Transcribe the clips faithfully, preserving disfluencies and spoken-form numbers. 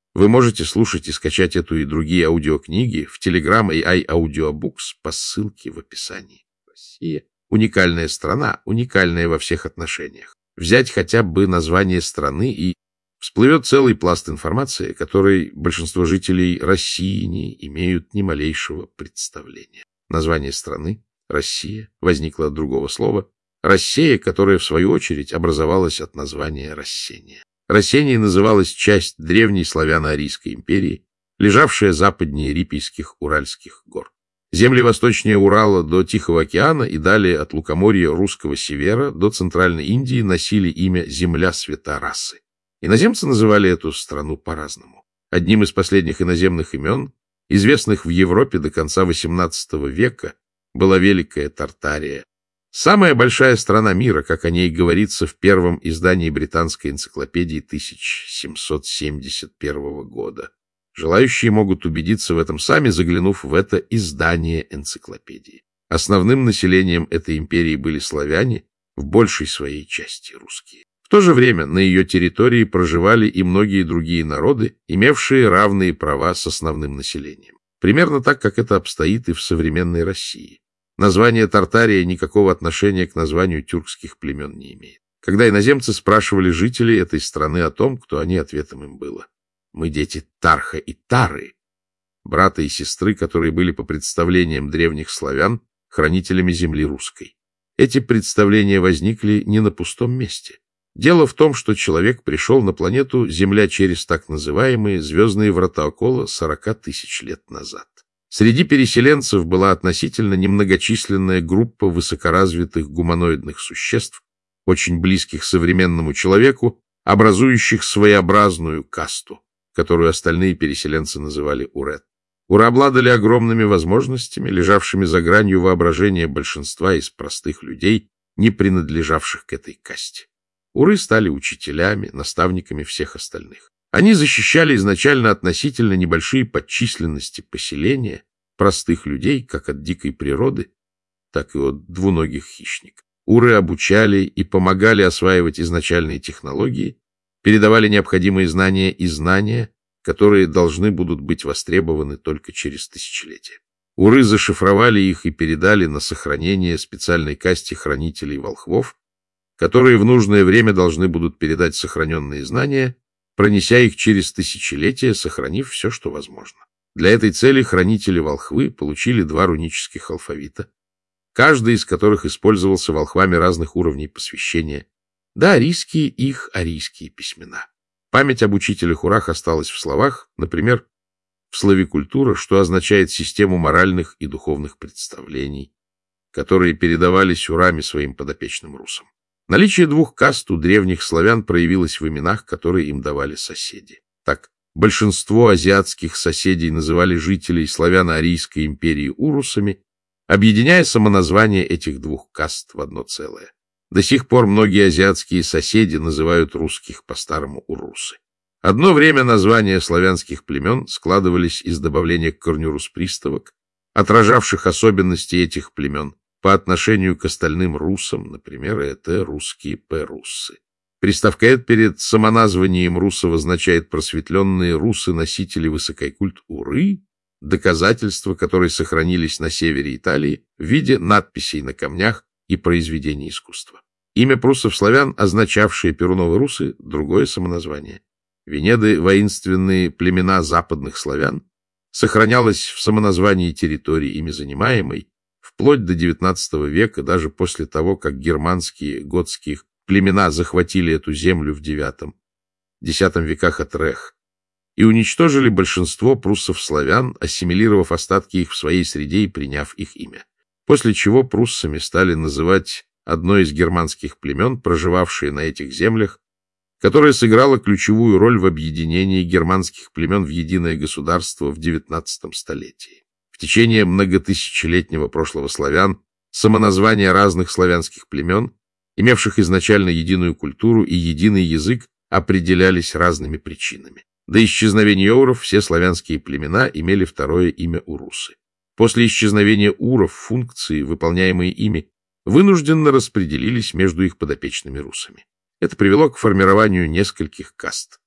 Вы можете слушать и скачать эту и другие аудиокниги в Telegram и iAudiobooks по ссылке в описании. Россия — уникальная страна, уникальная во всех отношениях. Взять хотя бы название страны, и всплывет целый пласт информации, которой большинство жителей России не имеют ни малейшего представления. Название страны — Россия — возникло от другого слова «Рассея», которое, в свою очередь, образовалось от названия Рассения. Рассенией называлась часть древней славяно-арийской империи, лежавшая западнее Рипейских Уральских гор. Земли восточнее Урала до Тихого океана и далее от лукоморья Русского севера до Центральной Индии носили имя «Земля свята расы». Иноземцы называли эту страну по-разному. Одним из последних иноземных имен, известных в Европе до конца восемнадцатого века, была Великая Тартария. Самая большая страна мира, как о ней говорится в первом издании британской энциклопедии тысяча семьсот семьдесят первого года. Желающие могут убедиться в этом сами, заглянув в это издание энциклопедии. Основным населением этой империи были славяне, в большей своей части русские. В то же время на ее территории проживали и многие другие народы, имевшие равные права с основным населением. Примерно так, как это обстоит и в современной России. Название Тартария никакого отношения к названию тюркских племен не имеет. Когда иноземцы спрашивали жителей этой страны о том, кто они, ответом им было: мы дети Тарха и Тары, брата и сестры, которые были по представлениям древних славян хранителями земли русской. Эти представления возникли не на пустом месте. Дело в том, что человек пришел на планету Земля через так называемые звездные врата около сорока тысяч лет назад. Среди переселенцев была относительно немногочисленная группа высокоразвитых гуманоидных существ, очень близких современному человеку, образующих своеобразную касту, которую остальные переселенцы называли урет. Уры обладали огромными возможностями, лежавшими за гранью воображения большинства из простых людей, не принадлежавших к этой касте. Уры стали учителями, наставниками всех остальных. Они защищали изначально относительно небольшие по численности поселения простых людей как от дикой природы, так и от двуногих хищников. Уры обучали и помогали осваивать изначальные технологии, передавали необходимые знания и знания, которые должны будут быть востребованы только через тысячелетия. Уры зашифровали их и передали на сохранение специальной касте хранителей волхвов, которые в нужное время должны будут передать сохраненные знания, пронеся их через тысячелетия, сохранив все, что возможно. Для этой цели хранители-волхвы получили два рунических алфавита, каждый из которых использовался волхвами разных уровней посвящения, да арийские их арийские письмена. Память об учителях-урах осталась в словах, например, в слове «культура», что означает систему моральных и духовных представлений, которые передавались урами своим подопечным русам. Наличие двух каст у древних славян проявилось в именах, которые им давали соседи. Так, большинство азиатских соседей называли жителей славяно-арийской империи урусами, объединяя самоназвание этих двух каст в одно целое. До сих пор многие азиатские соседи называют русских по-старому урусы. Одно время названия славянских племен складывались из добавления к корню русприставок, отражавших особенности этих племен по отношению к остальным русам, например, это русские перуссы. Приставка «эд» перед самоназванием русов означает просветленные русы-носители высокой культ уры, доказательства, которые сохранились на севере Италии в виде надписей на камнях и произведений искусства. Имя пруссов-славян, означавшее перуновые русы, другое самоназвание. Венеды — воинственные племена западных славян, сохранялось в самоназвании территории, ими занимаемой, вплоть до девятнадцатого века, даже после того, как германские, готские племена захватили эту землю в девятом-десятом веках от Рех и уничтожили большинство пруссов-славян, ассимилировав остатки их в своей среде и приняв их имя. После чего пруссами стали называть одно из германских племен, проживавшее на этих землях, которое сыграло ключевую роль в объединении германских племен в единое государство в девятнадцатом столетии. В течение многотысячелетнего прошлого славян самоназвания разных славянских племен, имевших изначально единую культуру и единый язык, определялись разными причинами. До исчезновения уров все славянские племена имели второе имя урусы. После исчезновения уров функции, выполняемые ими, вынужденно распределились между их подопечными русами. Это привело к формированию нескольких каст.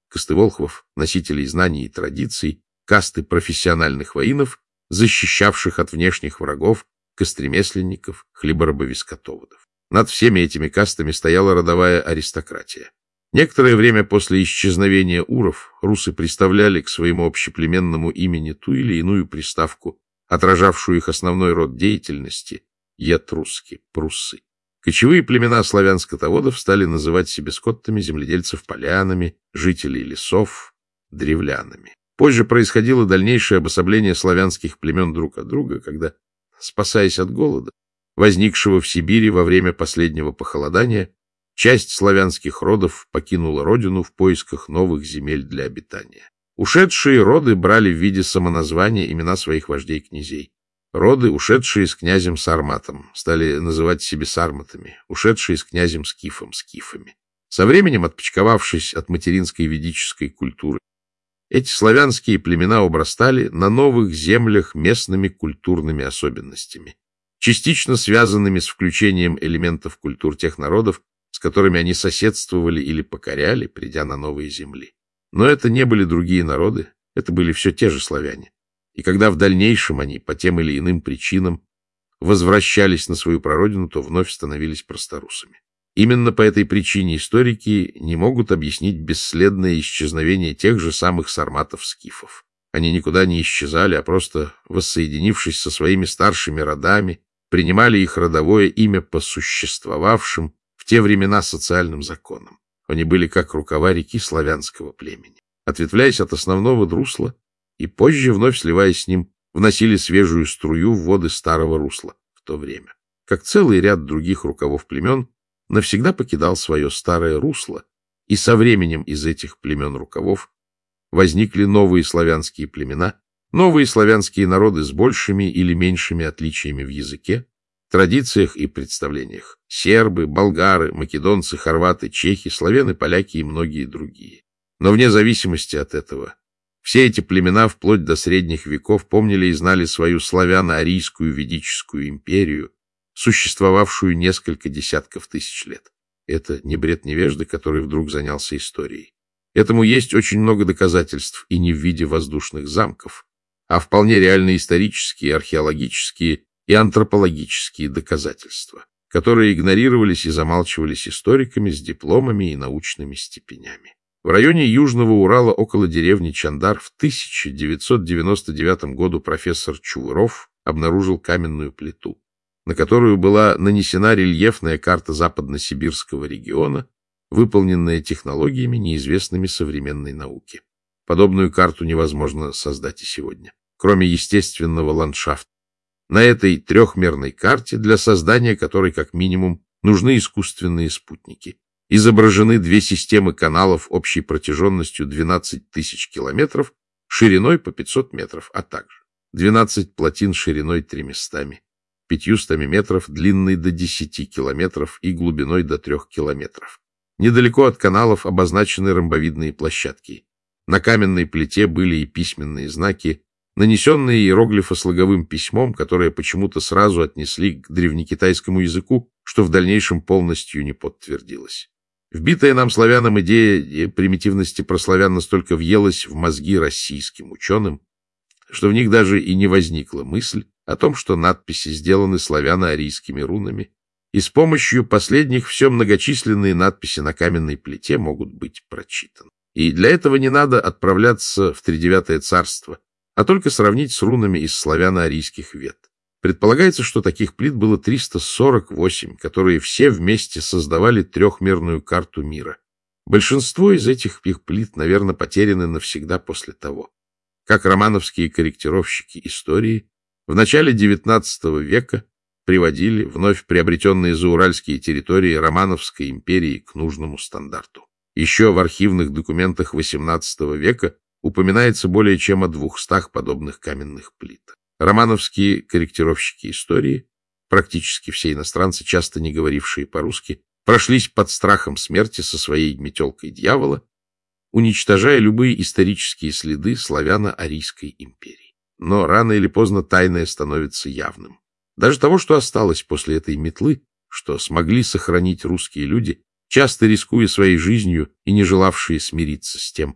косты-волхвов, носителей знаний и традиций, касты профессиональных воинов, защищавших от внешних врагов, костремесленников, хлеборобовискотоводов. Над всеми этими кастами стояла родовая аристократия. Некоторое время после исчезновения уров русы приставляли к своему общеплеменному имени ту или иную приставку, отражавшую их основной род деятельности — етруски, пруссы. Кочевые племена славян-скотоводов стали называть себе скоттами, земледельцев полянами, жителей лесов — древлянами. Позже происходило дальнейшее обособление славянских племен друг от друга, когда, спасаясь от голода, возникшего в Сибири во время последнего похолодания, часть славянских родов покинула родину в поисках новых земель для обитания. Ушедшие роды брали в виде самоназвания имена своих вождей-князей. Роды, ушедшие с князем Сарматом, стали называть себя сарматами, ушедшие с князем Скифом — скифами. Со временем, отпочковавшись от материнской ведической культуры, эти славянские племена обрастали на новых землях местными культурными особенностями, частично связанными с включением элементов культур тех народов, с которыми они соседствовали или покоряли, придя на новые земли. Но это не были другие народы, это были все те же славяне. И когда в дальнейшем они, по тем или иным причинам, возвращались на свою прародину, то вновь становились просторусами. Именно по этой причине историки не могут объяснить бесследное исчезновение тех же самых сарматов-скифов. Они никуда не исчезали, а просто, воссоединившись со своими старшими родами, принимали их родовое имя по существовавшим в те времена социальным законам. Они были как рукава реки славянского племени. Ответвляясь от основного русла и позже, вновь сливаясь с ним, вносили свежую струю в воды старого русла в то время. Как целый ряд других рукавов племен, навсегда покидал свое старое русло, и со временем из этих племен-рукавов возникли новые славянские племена, новые славянские народы с большими или меньшими отличиями в языке, традициях и представлениях. Сербы, болгары, македонцы, хорваты, чехи, славяны, поляки и многие другие. Но вне зависимости от этого, все эти племена вплоть до средних веков помнили и знали свою славяно-арийскую ведическую империю, существовавшую несколько десятков тысяч лет. Это не бред невежды, который вдруг занялся историей. Этому есть очень много доказательств, и не в виде воздушных замков, а вполне реальные исторические, археологические и антропологические доказательства, которые игнорировались и замалчивались историками с дипломами и научными степенями. В районе Южного Урала около деревни Чандар в тысяча девятьсот девяносто девятом году профессор Чувыров обнаружил каменную плиту, на которую была нанесена рельефная карта западно-сибирского региона, выполненная технологиями, неизвестными современной науке. Подобную карту невозможно создать и сегодня, кроме естественного ландшафта. На этой трехмерной карте, для создания которой, как минимум, нужны искусственные спутники, изображены две системы каналов общей протяженностью двенадцать тысяч километров, шириной по пятьсот метров, а также двенадцать плотин шириной тремястами, пятьюстами метров, длинной до десяти километров и глубиной до трех километров. Недалеко от каналов обозначены ромбовидные площадки. На каменной плите были и письменные знаки, нанесенные иероглифо-слоговым письмом, которое почему-то сразу отнесли к древнекитайскому языку, что в дальнейшем полностью не подтвердилось. Вбитая нам славянам идея примитивности прославян настолько въелась в мозги российским ученым, что в них даже и не возникла мысль о том, что надписи сделаны славяно-арийскими рунами, и с помощью последних все многочисленные надписи на каменной плите могут быть прочитаны. И для этого не надо отправляться в Тридевятое царство, а только сравнить с рунами из славяно-арийских вет. Предполагается, что таких плит было триста сорок восемь, которые все вместе создавали трехмерную карту мира. Большинство из этих их плит, наверное, потеряны навсегда после того, как романовские корректировщики истории в начале девятнадцатого века приводили вновь приобретенные зауральские территории Романовской империи к нужному стандарту. Еще в архивных документах восемнадцатого века упоминается более чем о двухстах подобных каменных плит. Романовские корректировщики истории, практически все иностранцы, часто не говорившие по-русски, прошлись под страхом смерти со своей метелкой дьявола, уничтожая любые исторические следы славяно-арийской империи. Но рано или поздно тайное становится явным. Даже того, что осталось после этой метлы, что смогли сохранить русские люди, часто рискуя своей жизнью и не желавшие смириться с тем,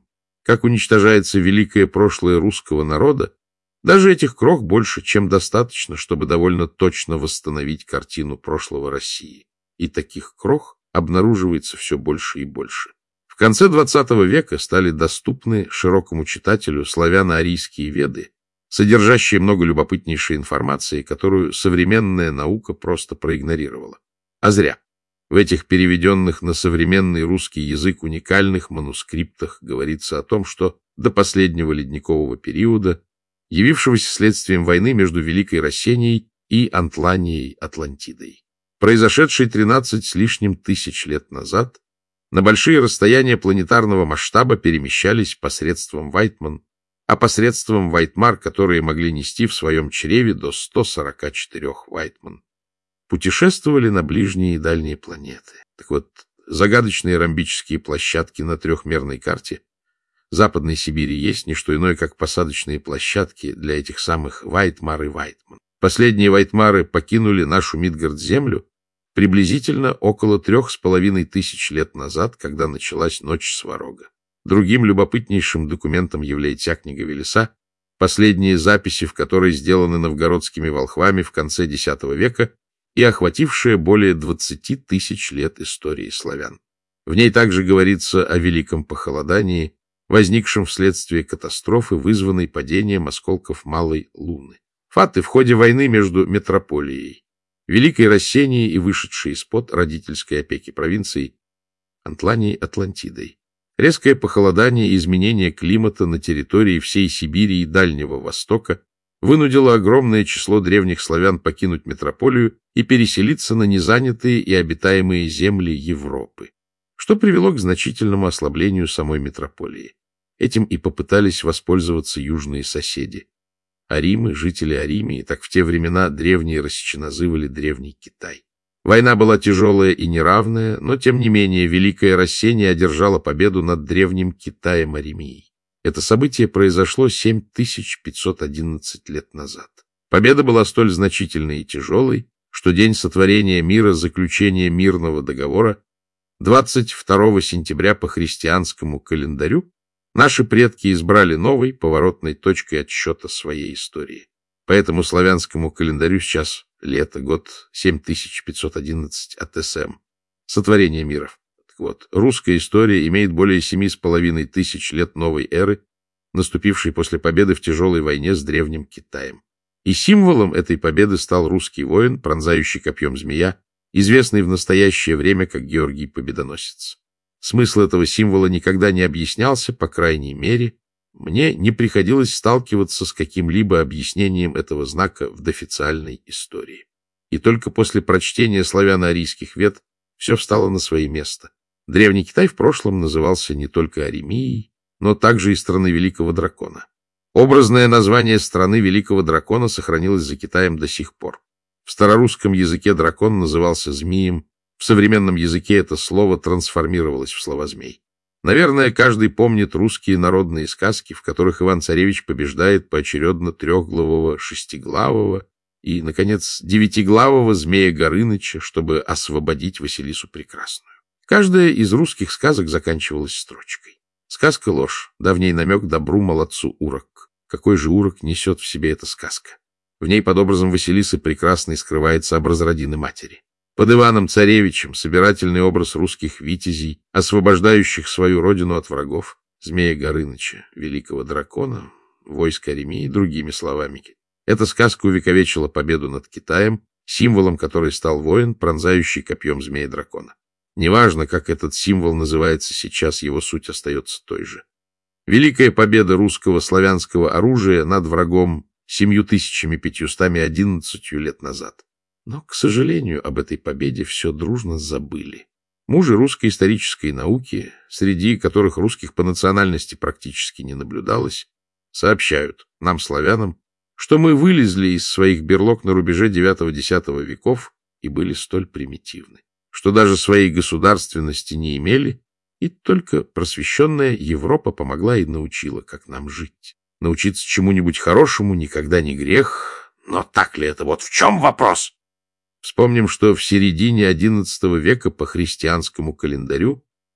как уничтожается великое прошлое русского народа, даже этих крох больше, чем достаточно, чтобы довольно точно восстановить картину прошлого России. И таких крох обнаруживается все больше и больше. В конце двадцатого века стали доступны широкому читателю славяно-арийские веды, содержащие много любопытнейшей информации, которую современная наука просто проигнорировала. А зря. В этих переведенных на современный русский язык уникальных манускриптах говорится о том, что до последнего ледникового периода, явившегося следствием войны между Великой Рассенией и Антланией Атлантидой, произошедшей тринадцать с лишним тысяч лет назад, на большие расстояния планетарного масштаба перемещались посредством Вайтман, а посредством Вайтмар, которые могли нести в своем чреве до ста сорока четырёх Вайтман, путешествовали на ближние и дальние планеты. Так вот, загадочные ромбические площадки на трехмерной карте Западной Сибири есть не что иное, как посадочные площадки для этих самых Вайтмар и Вайтман. Последние Вайтмары покинули нашу Мидгард-землю приблизительно около трех с половиной тысяч лет назад, когда началась Ночь Сварога. Другим любопытнейшим документом является книга Велеса, последние записи в которой сделаны новгородскими волхвами в конце десятого века и охватившая более двадцати тысяч лет истории славян. В ней также говорится о великом похолодании, возникшем вследствие катастрофы, вызванной падением осколков Малой Луны. Фаты в ходе войны между метрополией, Великой Рассенией и вышедшей из-под родительской опеки провинцией Антланией Атлантидой. Резкое похолодание и изменение климата на территории всей Сибири и Дальнего Востока вынудило огромное число древних славян покинуть метрополию и переселиться на незанятые и обитаемые земли Европы, что привело к значительному ослаблению самой метрополии. Этим и попытались воспользоваться южные соседи. Аримы, жители Аримии, так в те времена древние рассеченозывали Древний Китай. Война была тяжелая и неравная, но, тем не менее, Великая Рассения одержала победу над Древним Китаем Аримией. Это событие произошло семь тысяч пятьсот одиннадцать лет назад. Победа была столь значительной и тяжелой, что день сотворения мира, заключения мирного договора, двадцать второго сентября по христианскому календарю, наши предки избрали новой поворотной точкой отсчета своей истории. По этому славянскому календарю сейчас лето, год семь тысяч пятьсот одиннадцать от СМ, сотворение миров. Так вот, русская история имеет более семи с половиной тысяч лет новой эры, наступившей после победы в тяжелой войне с Древним Китаем. И символом этой победы стал русский воин, пронзающий копьем змея, известный в настоящее время как Георгий Победоносец. Смысл этого символа никогда не объяснялся, по крайней мере, мне не приходилось сталкиваться с каким-либо объяснением этого знака в доофициальной истории. И только после прочтения славяно-арийских вед все встало на свое место. Древний Китай в прошлом назывался не только Аримией, но также и страной Великого Дракона. Образное название страны Великого Дракона сохранилось за Китаем до сих пор. В старорусском языке дракон назывался змеем, в современном языке это слово трансформировалось в слово «змей». Наверное, каждый помнит русские народные сказки, в которых Иван-Царевич побеждает поочередно трехглавого, шестиглавого и, наконец, девятиглавого змея Горыныча, чтобы освободить Василису Прекрасную. Каждая из русских сказок заканчивалась строчкой. Сказка — ложь, давний намек добру молодцу урок. Какой же урок несет в себе эта сказка? В ней под образом Василисы Прекрасной скрывается образ родины матери. Под Иваном-Царевичем собирательный образ русских витязей, освобождающих свою родину от врагов, змея Горыныча, великого дракона, войска Аримии, другими словами. Эта сказка увековечила победу над Китаем, символом которой стал воин, пронзающий копьем змея-дракона. Неважно, как этот символ называется сейчас, его суть остается той же. Великая победа русского славянского оружия над врагом семью тысячами пятьюстами одиннадцатью лет назад. Но, к сожалению, об этой победе все дружно забыли. Мужи русской исторической науки, среди которых русских по национальности практически не наблюдалось, сообщают нам, славянам, что мы вылезли из своих берлог на рубеже девятого-десятого веков и были столь примитивны, что даже своей государственности не имели, и только просвещенная Европа помогла и научила, как нам жить. Научиться чему-нибудь хорошему никогда не грех, но так ли это? Вот в чем вопрос? Вспомним, что в середине одиннадцатого века по христианскому календарю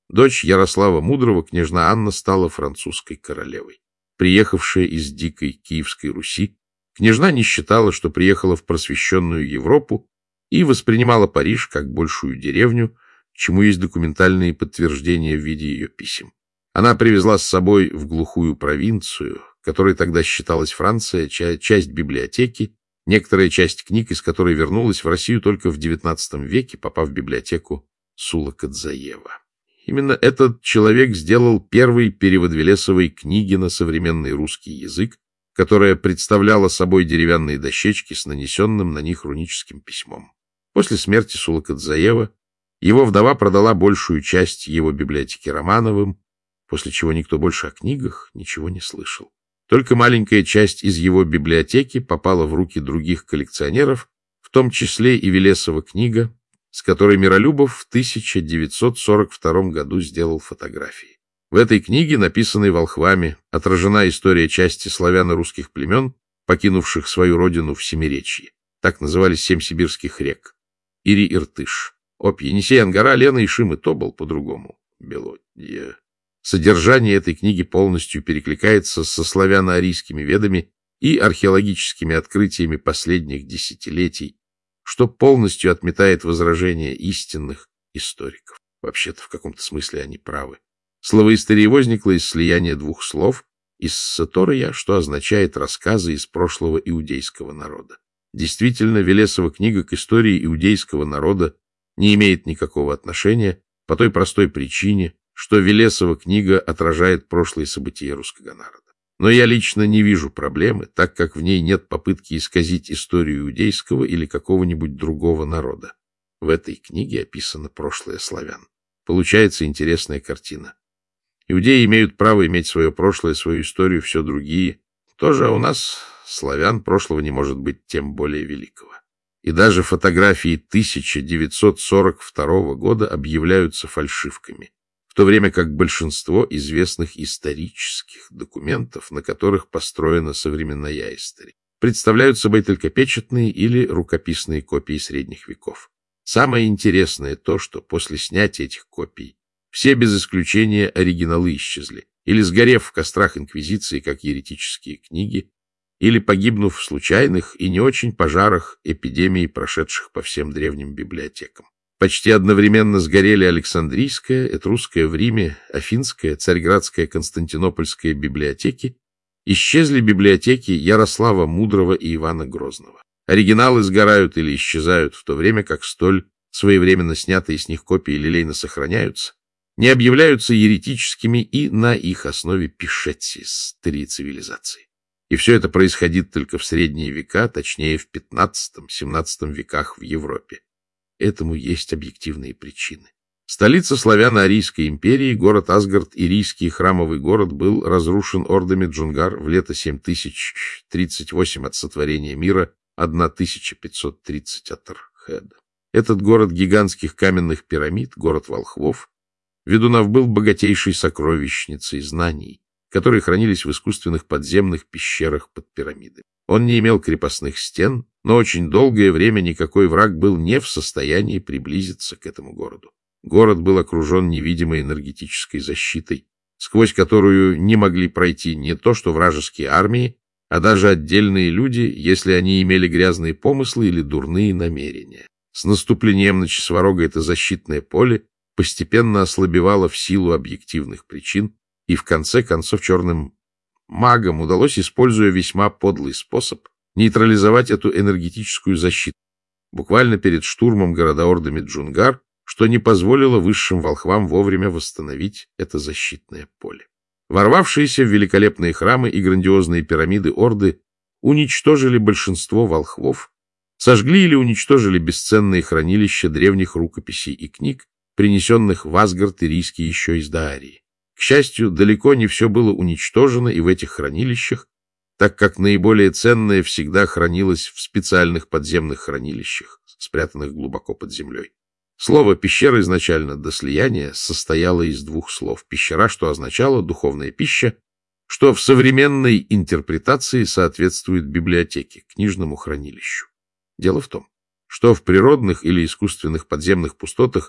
Дочь Ярослава Мудрого, княжна Анна, стала французской королевой. Приехавшая из дикой Киевской Руси, княжна не считала, что приехала в просвещенную Европу, и воспринимала Париж как большую деревню, чему есть документальные подтверждения в виде ее писем. Она привезла с собой в глухую провинцию, которой тогда считалась Франция, часть библиотеки, некоторая часть книг, из которой вернулась в Россию только в девятнадцатом веке, попав в библиотеку Сула Кодзаева. Именно этот человек сделал первый перевод Велесовой книги на современный русский язык, которая представляла собой деревянные дощечки с нанесенным на них руническим письмом. После смерти Сула Кодзаева его вдова продала большую часть его библиотеки Романовым, после чего никто больше о книгах ничего не слышал. Только маленькая часть из его библиотеки попала в руки других коллекционеров, в том числе и Велесова книга, с которой Миролюбов в тысяча девятьсот сорок втором году сделал фотографии. В этой книге, написанной волхвами, отражена история части славяно-русских племен, покинувших свою родину в Семиречье. Так назывались семь сибирских рек. Ири-Иртыш, Обь, Енисей, Ангара, Лена, Ишим и Тобол по-другому. Белодье. Содержание этой книги полностью перекликается со славяно-арийскими ведами и археологическими открытиями последних десятилетий, что полностью отметает возражения истинных историков. Вообще-то, в каком-то смысле они правы. Словоистория возникла из слияния двух слов, из сатория, что означает рассказы из прошлого иудейского народа. Действительно, Велесова книга к истории иудейского народа не имеет никакого отношения по той простой причине, что Велесова книга отражает прошлые события русского народа. Но я лично не вижу проблемы, так как в ней нет попытки исказить историю иудейского или какого-нибудь другого народа. В этой книге описано прошлое славян. Получается интересная картина. Иудеи имеют право иметь свое прошлое, свою историю, все другие. Тоже а у нас, славян, прошлого не может быть, тем более великого. И даже фотографии тысяча девятьсот сорок второго года объявляются фальшивками, в то время как большинство известных исторических документов, на которых построена современная история, представляют собой только печатные или рукописные копии средних веков. Самое интересное то, что после снятия этих копий все без исключения оригиналы исчезли, или сгорев в кострах инквизиции, как еретические книги, или погибнув в случайных и не очень пожарах эпидемий, прошедших по всем древним библиотекам. Почти одновременно сгорели Александрийская, Этрусская в Риме, Афинская, Царьградская, Константинопольская библиотеки, исчезли библиотеки Ярослава Мудрого и Ивана Грозного. Оригиналы сгорают или исчезают, в то время как столь своевременно снятые с них копии лилейно сохраняются, не объявляются еретическими и на их основе пишетси, старые цивилизации. И все это происходит только в средние века, точнее в пятнадцатом-семнадцатом веках в Европе. Этому есть объективные причины. Столица славяно-арийской империи, город Асгард, ирийский храмовый город, был разрушен ордами джунгар в лето семь тысяч тридцать восемь от сотворения мира, тысяча пятьсот тридцать от Археда. Этот город гигантских каменных пирамид, город волхвов, Ведунов был богатейшей сокровищницей знаний, которые хранились в искусственных подземных пещерах под пирамидами. Он не имел крепостных стен, но очень долгое время никакой враг был не в состоянии приблизиться к этому городу. Город был окружен невидимой энергетической защитой, сквозь которую не могли пройти не то что вражеские армии, а даже отдельные люди, если они имели грязные помыслы или дурные намерения. С наступлением на Чесворога это защитное поле постепенно ослабевало в силу объективных причин, и в конце концов черным магам удалось, используя весьма подлый способ, нейтрализовать эту энергетическую защиту, буквально перед штурмом города ордами джунгар, что не позволило высшим волхвам вовремя восстановить это защитное поле. Ворвавшиеся в великолепные храмы и грандиозные пирамиды орды уничтожили большинство волхвов, сожгли или уничтожили бесценные хранилища древних рукописей и книг, принесенных в Асгард ирийский еще из Даарии. К счастью, далеко не все было уничтожено и в этих хранилищах, так как наиболее ценное всегда хранилось в специальных подземных хранилищах, спрятанных глубоко под землей. Слово «пещера» изначально до слияния состояло из двух слов. «Пещера», что означало «духовная пища», что в современной интерпретации соответствует библиотеке, книжному хранилищу. Дело в том, что в природных или искусственных подземных пустотах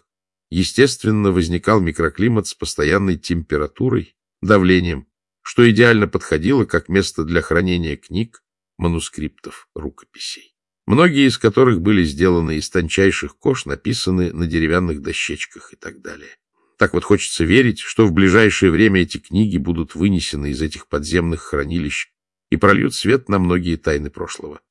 естественно, возникал микроклимат с постоянной температурой, давлением, что идеально подходило как место для хранения книг, манускриптов, рукописей, многие из которых были сделаны из тончайших кож, написаны на деревянных дощечках и так далее. Так вот хочется верить, что в ближайшее время эти книги будут вынесены из этих подземных хранилищ и прольют свет на многие тайны прошлого.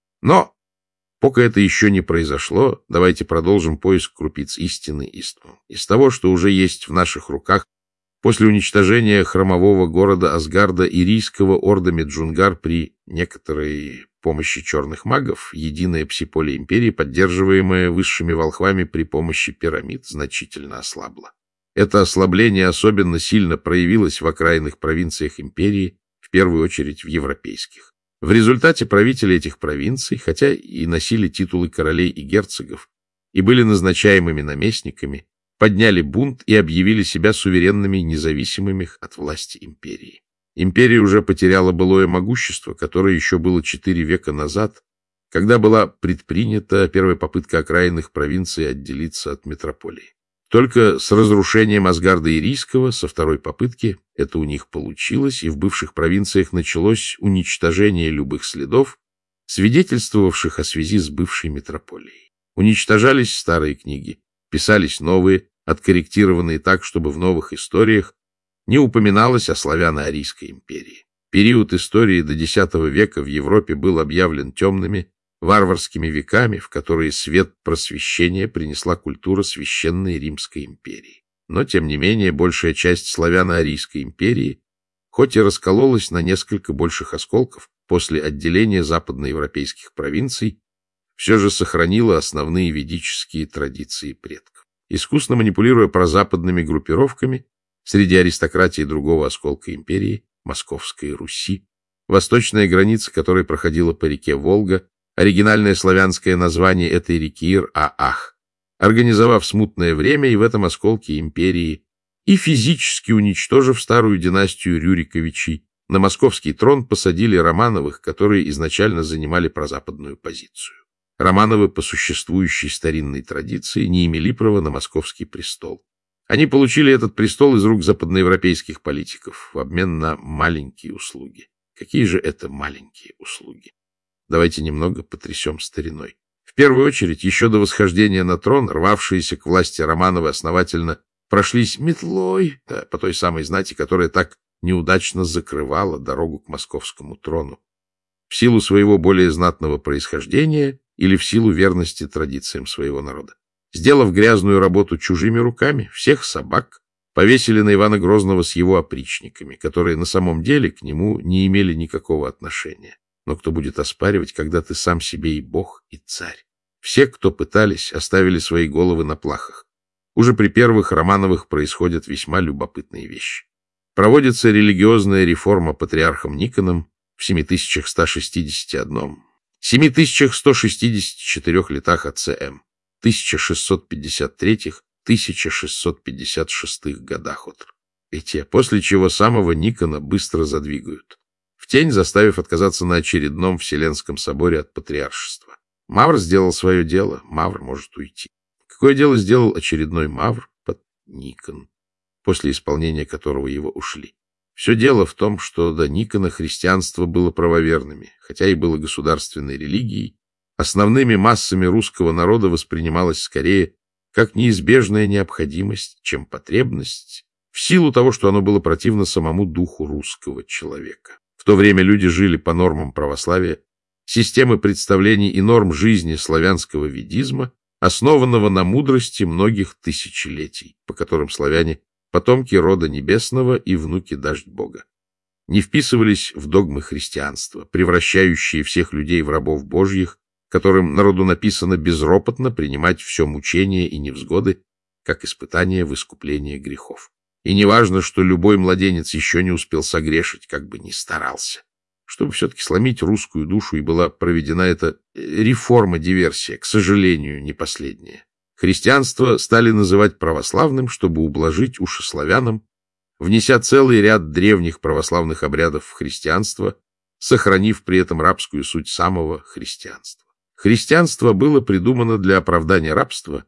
Но пока это еще не произошло, давайте продолжим поиск крупиц истины истму. Из того, что уже есть в наших руках, после уничтожения храмового города Асгарда ирийского ордами Джунгар при некоторой помощи черных магов, единое псиполе империи, поддерживаемое высшими волхвами при помощи пирамид, значительно ослабло. Это ослабление особенно сильно проявилось в окраинных провинциях империи, в первую очередь в европейских. В результате правители этих провинций, хотя и носили титулы королей и герцогов, и были назначаемыми наместниками, подняли бунт и объявили себя суверенными, независимыми от власти империи. Империя уже потеряла былое могущество, которое еще было четыре века назад, когда была предпринята первая попытка окраинных провинций отделиться от метрополии. Только с разрушением Асгарда Ирийского, со второй попытки, это у них получилось, и в бывших провинциях началось уничтожение любых следов, свидетельствовавших о связи с бывшей метрополией. Уничтожались старые книги, писались новые, откорректированные так, чтобы в новых историях не упоминалось о славяно-арийской империи. Период истории до десятого века в Европе был объявлен темными, варварскими веками, в которые свет просвещения принесла культура Священной Римской империи. Но, тем не менее, большая часть славяно-арийской империи, хоть и раскололась на несколько больших осколков после отделения западноевропейских провинций, все же сохранила основные ведические традиции предков. Искусно манипулируя прозападными группировками, среди аристократии другого осколка империи, Московской Руси, восточная граница которой проходила по реке Волга, оригинальное славянское название этой реки Ир-Аах, организовав смутное время и в этом осколке империи, и физически уничтожив старую династию Рюриковичей, на московский трон посадили Романовых, которые изначально занимали прозападную позицию. Романовы по существующей старинной традиции не имели права на московский престол. Они получили этот престол из рук западноевропейских политиков в обмен на маленькие услуги. Какие же это маленькие услуги? Давайте немного потрясем стариной. В первую очередь, еще до восхождения на трон, рвавшиеся к власти Романовы основательно прошлись метлой, да, по той самой знати, которая так неудачно закрывала дорогу к московскому трону. В силу своего более знатного происхождения или в силу верности традициям своего народа. Сделав грязную работу чужими руками, всех собак повесили на Ивана Грозного с его опричниками, которые на самом деле к нему не имели никакого отношения. Но кто будет оспаривать, когда ты сам себе и бог, и царь? Все, кто пытались, оставили свои головы на плахах. Уже при первых Романовых происходят весьма любопытные вещи. Проводится религиозная реформа патриархом Никоном в семь тысяч сто шестьдесят один, семь тысяч сто шестьдесят четыре летах от ЦМ, тысяча шестьсот пятьдесят три — тысяча шестьсот пятьдесят шесть годах от. Эти, после чего самого Никона быстро задвигают, в тень заставив отказаться на очередном Вселенском соборе от патриаршества. Мавр сделал свое дело, Мавр может уйти. Какое дело сделал очередной Мавр под Никон, после исполнения которого его ушли? Все дело в том, что до Никона христианство было правоверными, хотя и было государственной религией, основными массами русского народа воспринималось скорее как неизбежная необходимость, чем потребность, в силу того, что оно было противно самому духу русского человека. В то время люди жили по нормам православия, системы представлений и норм жизни славянского ведизма, основанного на мудрости многих тысячелетий, по которым славяне потомки рода небесного и внуки дождь Бога, не вписывались в догмы христианства, превращающие всех людей в рабов Божьих, которым народу написано безропотно принимать все мучения и невзгоды, как испытание в искупление грехов. И не важно, что любой младенец еще не успел согрешить, как бы ни старался. Чтобы все-таки сломить русскую душу, и была проведена эта реформа-диверсия, к сожалению, не последняя. Христианство стали называть православным, чтобы ублажить уши славянам, внеся целый ряд древних православных обрядов в христианство, сохранив при этом рабскую суть самого христианства. Христианство было придумано для оправдания рабства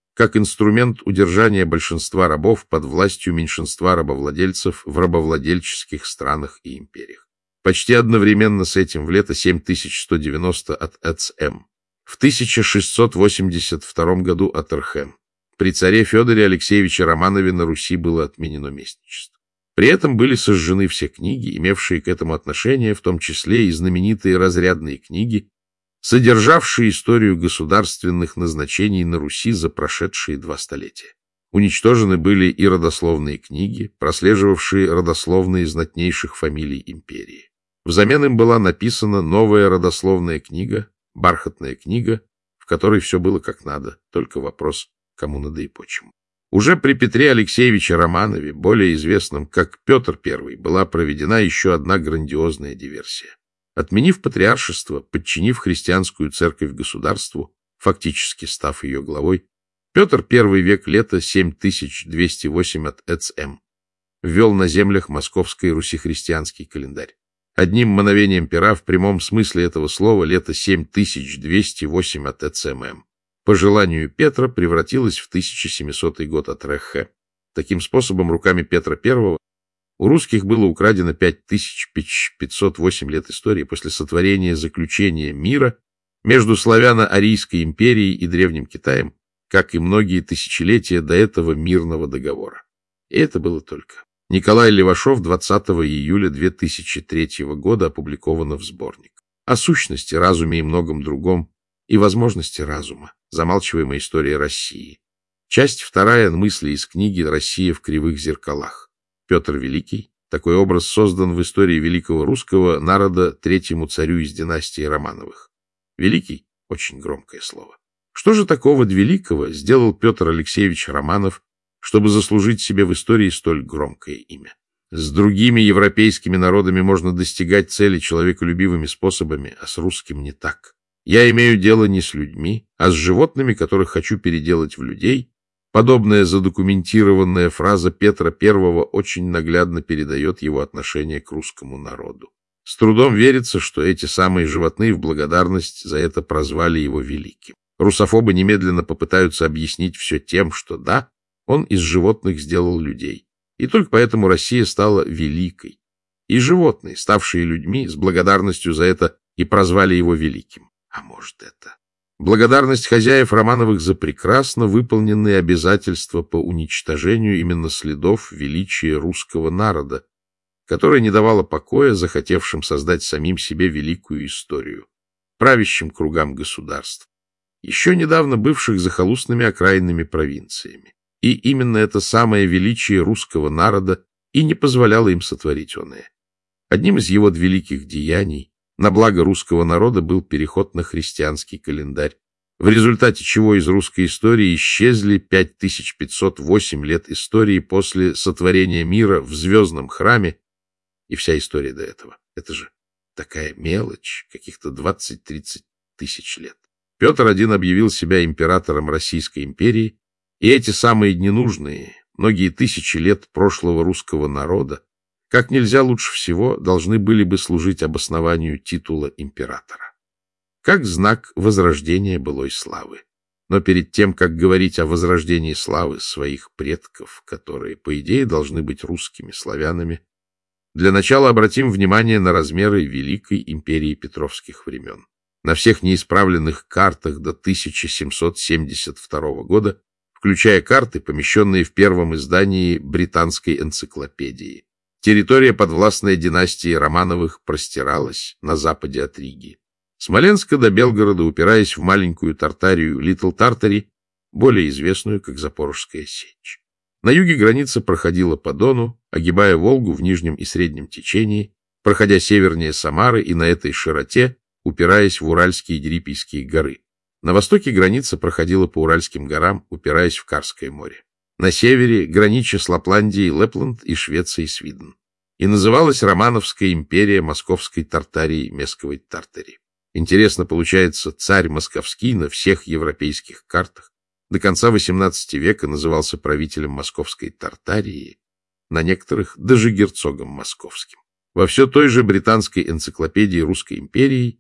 как инструмент удержания большинства рабов под властью меньшинства рабовладельцев в рабовладельческих странах и империях. Почти одновременно с этим в лето семь тысяч сто девяносто от Эцэм, в тысяча шестьсот восемьдесят втором году от Эрхэм. При царе Федоре Алексеевиче Романове на Руси было отменено местничество. При этом были сожжены все книги, имевшие к этому отношение, в том числе и знаменитые разрядные книги, содержавшие историю государственных назначений на Руси за прошедшие два столетия. Уничтожены были и родословные книги, прослеживавшие родословные знатнейших фамилий империи. Взамен им была написана новая родословная книга, бархатная книга, в которой все было как надо, только вопрос, кому надо и почему. Уже при Петре Алексеевиче Романове, более известном как Петр Первый, была проведена еще одна грандиозная диверсия. Отменив патриаршество, подчинив христианскую церковь государству, фактически став ее главой, Петр Первый век лета семь тысяч двести восемь от Эцэм ввел на землях Московской Руси христианский календарь. Одним мановением пера в прямом смысле этого слова лето семь тысяч двести восемь от Эцэм по желанию Петра превратилось в тысяча семисотый год от Рэхэ. Таким способом, руками Петра Первого у русских было украдено пять тысяч пятьсот восемь лет истории после сотворения заключения мира между славяно-арийской империей и Древним Китаем, как и многие тысячелетия до этого мирного договора. И это было только. Николай Левашов, двадцатого июля две тысячи третьего года, опубликовано в сборник. О сущности, разуме и многом другом, и возможности разума. Замалчиваемая история России. Часть вторая. Мысли из книги «Россия в кривых зеркалах». Петр Великий. Такой образ создан в истории великого русского народа третьему царю из династии Романовых. Великий — очень громкое слово. Что же такого великого сделал Петр Алексеевич Романов, чтобы заслужить себе в истории столь громкое имя? С другими европейскими народами можно достигать цели человеколюбивыми способами, а с русским не так. Я имею дело не с людьми, а с животными, которых хочу переделать в людей. Подобная задокументированная фраза Петра Первого очень наглядно передает его отношение к русскому народу. С трудом верится, что эти самые животные в благодарность за это прозвали его великим. Русофобы немедленно попытаются объяснить все тем, что да, он из животных сделал людей. И только поэтому Россия стала великой. И животные, ставшие людьми, с благодарностью за это и прозвали его великим. А может, это благодарность хозяев Романовых за прекрасно выполненные обязательства по уничтожению именно следов величия русского народа, которое не давало покоя захотевшим создать самим себе великую историю, правящим кругам государств, еще недавно бывших захолустными окраинными провинциями. И именно это самое величие русского народа и не позволяло им сотворить оное. Одним из его великих деяний на благо русского народа был переход на христианский календарь, в результате чего из русской истории исчезли пять тысяч пятьсот восемь лет истории после сотворения мира в звездном храме, и вся история до этого. Это же такая мелочь, каких-то двадцать-тридцать тысяч лет. Петр Один объявил себя императором Российской империи, и эти самые ненужные, многие тысячи лет прошлого русского народа, как нельзя лучше всего, должны были бы служить обоснованию титула императора. Как знак возрождения былой славы. Но перед тем, как говорить о возрождении славы своих предков, которые, по идее, должны быть русскими славянами, для начала обратим внимание на размеры Великой империи Петровских времен. На всех неисправленных картах до тысяча семьсот семьдесят второго года, включая карты, помещенные в первом издании британской энциклопедии, территория, подвластная династии Романовых, простиралась на западе от Риги. Смоленска до Белгорода, упираясь в маленькую Тартарию Литл Тартари, более известную как Запорожская сечь. На юге граница проходила по Дону, огибая Волгу в нижнем и среднем течении, проходя севернее Самары и на этой широте, упираясь в Уральские и Дерипийские горы. На востоке граница проходила по Уральским горам, упираясь в Карское море. На севере гранича с Лапландией Лэпланд и Швецией Свиден. И называлась Романовская империя Московской Тартарии Месковой Тартари. Интересно, получается, царь московский на всех европейских картах до конца восемнадцатого века назывался правителем Московской Тартарии, на некоторых даже герцогом московским. Во все той же британской энциклопедии Русской империи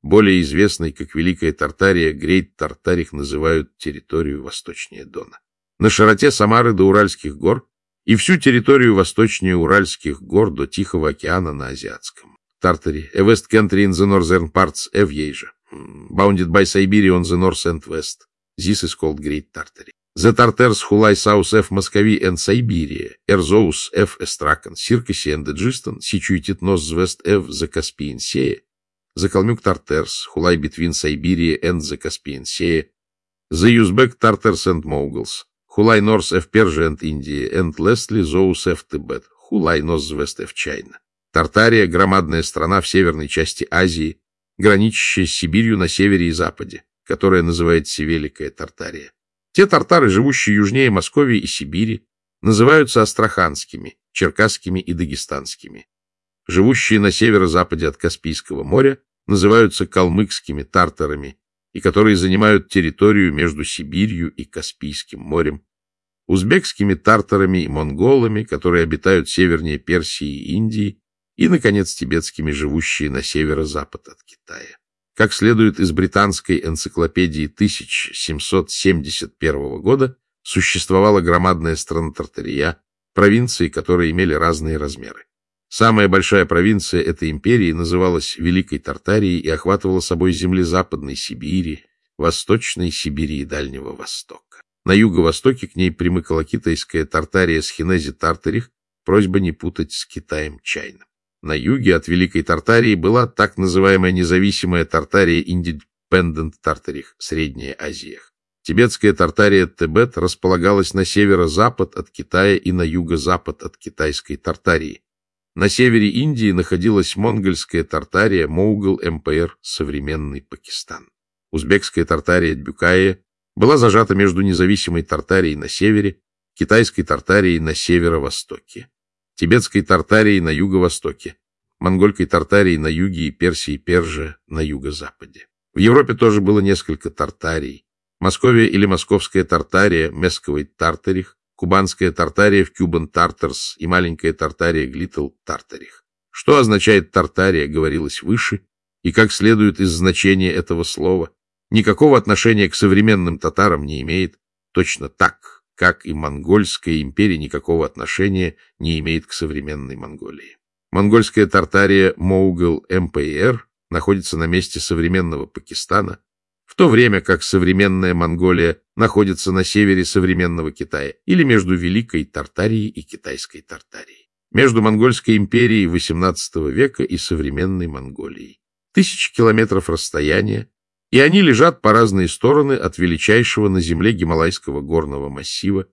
более известной как Великая Тартария, Грейт Тартарих называют территорию восточнее Дона. На широте Самары до Уральских гор и всю территорию восточнее Уральских гор до Тихого океана на Азиатском. Tartary, a west country in the northern parts of Asia, bounded by Siberia on the north and west. This is called Great Tartary. The Tartars who lie south of Muscovy and Siberia are those of Astrakhan, Circassia and Dagestan, situated northwest of the Caspian Sea. The Kalmyk Tartars who lie between Siberia and the Caspian Sea. The Uzbek Tartars and Mongols who lie north of Persia and India, and lastly those of Tibet who lie northwest of China. Тартария — громадная страна в северной части Азии, граничащая с Сибирью на севере и западе, которая называется Великая Тартария. Те тартары, живущие южнее Московии и Сибири, называются астраханскими, черкасскими и дагестанскими. Живущие на северо-западе от Каспийского моря называются калмыкскими тартарами, и которые занимают территорию между Сибирью и Каспийским морем, узбекскими тартарами и монголами, которые обитают севернее Персии и Индии, и, наконец, тибетскими, живущие на северо-запад от Китая. Как следует из британской энциклопедии тысяча семьсот семьдесят первого года, существовала громадная страна Тартария, провинции, которые имели разные размеры. Самая большая провинция этой империи называлась Великой Тартарией и охватывала собой земли Западной Сибири, Восточной Сибири и Дальнего Востока. На юго-востоке к ней примыкала китайская Тартария Схинези-Тартарих, просьба не путать с Китаем-Чайным. На юге от Великой Тартарии была так называемая независимая Тартария Independent Тартарих, Средняя Азия. Тибетская Тартария Тибет располагалась на северо-запад от Китая и на юго-запад от китайской Тартарии. На севере Индии находилась монгольская Тартария Моугл Эмпайр, современный Пакистан. Узбекская Тартария Дбюкая была зажата между независимой Тартарией на севере, китайской Тартарией на северо-востоке, тибетской Тартарией на юго-востоке, монгольской Тартарией на юге и Персии Пержа на юго-западе. В Европе тоже было несколько Тартарий. Московия или Московская Тартария, Месковый Тартарих, Кубанская Тартария в Кюбан Тартарс и маленькая Тартария Глитл Тартарих. Что означает Тартария, говорилось выше, и как следует из значения этого слова, никакого отношения к современным татарам не имеет, точно так, как и Монгольская империя никакого отношения не имеет к современной Монголии. Монгольская Тартария Моугл Эмпайр находится на месте современного Пакистана, в то время как современная Монголия находится на севере современного Китая или между Великой Тартарией и Китайской Тартарией, между Монгольской империей восемнадцатого века и современной Монголией. Тысячи километров расстояния, и они лежат по разные стороны от величайшего на земле Гималайского горного массива,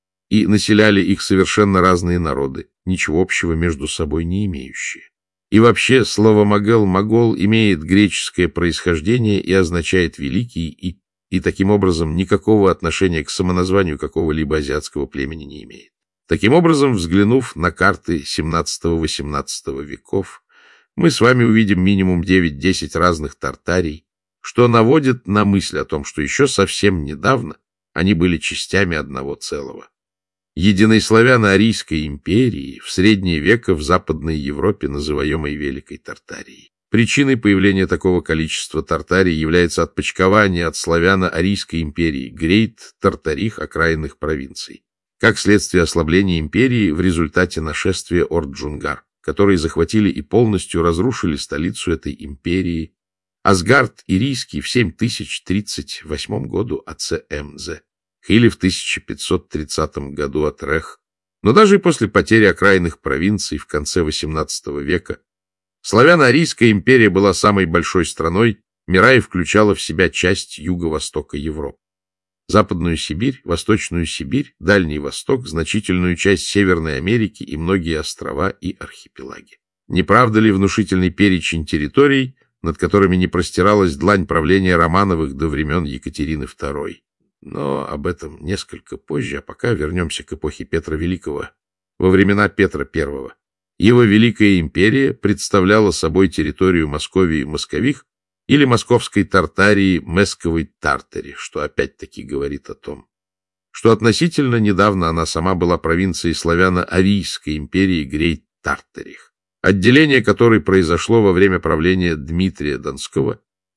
и населяли их совершенно разные народы, ничего общего между собой не имеющие. И вообще слово «могол» «могол» имеет греческое происхождение и означает «великий», и, и таким образом никакого отношения к самоназванию какого-либо азиатского племени не имеет. Таким образом, взглянув на карты семнадцатого-восемнадцатого веков, мы с вами увидим минимум девять-десять разных Тартарий, что наводит на мысль о том, что еще совсем недавно они были частями одного целого. Единой славяно-арийской империи в средние века в Западной Европе, называемой Великой Тартарией. Причиной появления такого количества Тартарий является отпочкование от славяно-арийской империи, Грейт Тартарих окраинных провинций, как следствие ослабления империи в результате нашествия орд-джунгар, которые захватили и полностью разрушили столицу этой империи, Асгард Ирийский в семь тысяч тридцать восьмом году от ЦМЗ. Или в тысяча пятьсот тридцатом году от Рех. Но даже и после потери окраинных провинций в конце восемнадцатого века славяно-арийская империя была самой большой страной мира и включала в себя часть юго-востока Европы. Западную Сибирь, Восточную Сибирь, Дальний Восток, значительную часть Северной Америки и многие острова и архипелаги. Не правда ли внушительный перечень территорий, над которыми не простиралась длань правления Романовых до времен Екатерины второй? Но об этом несколько позже, а пока вернемся к эпохе Петра Великого. Во времена Петра Первого его Великая империя представляла собой территорию Московии Москових или Московской Тартарии Месковой Тартари, что опять-таки говорит о том, что относительно недавно она сама была провинцией славяно-арийской империи Грейт Тартарих, отделение которой произошло во время правления Дмитрия Донского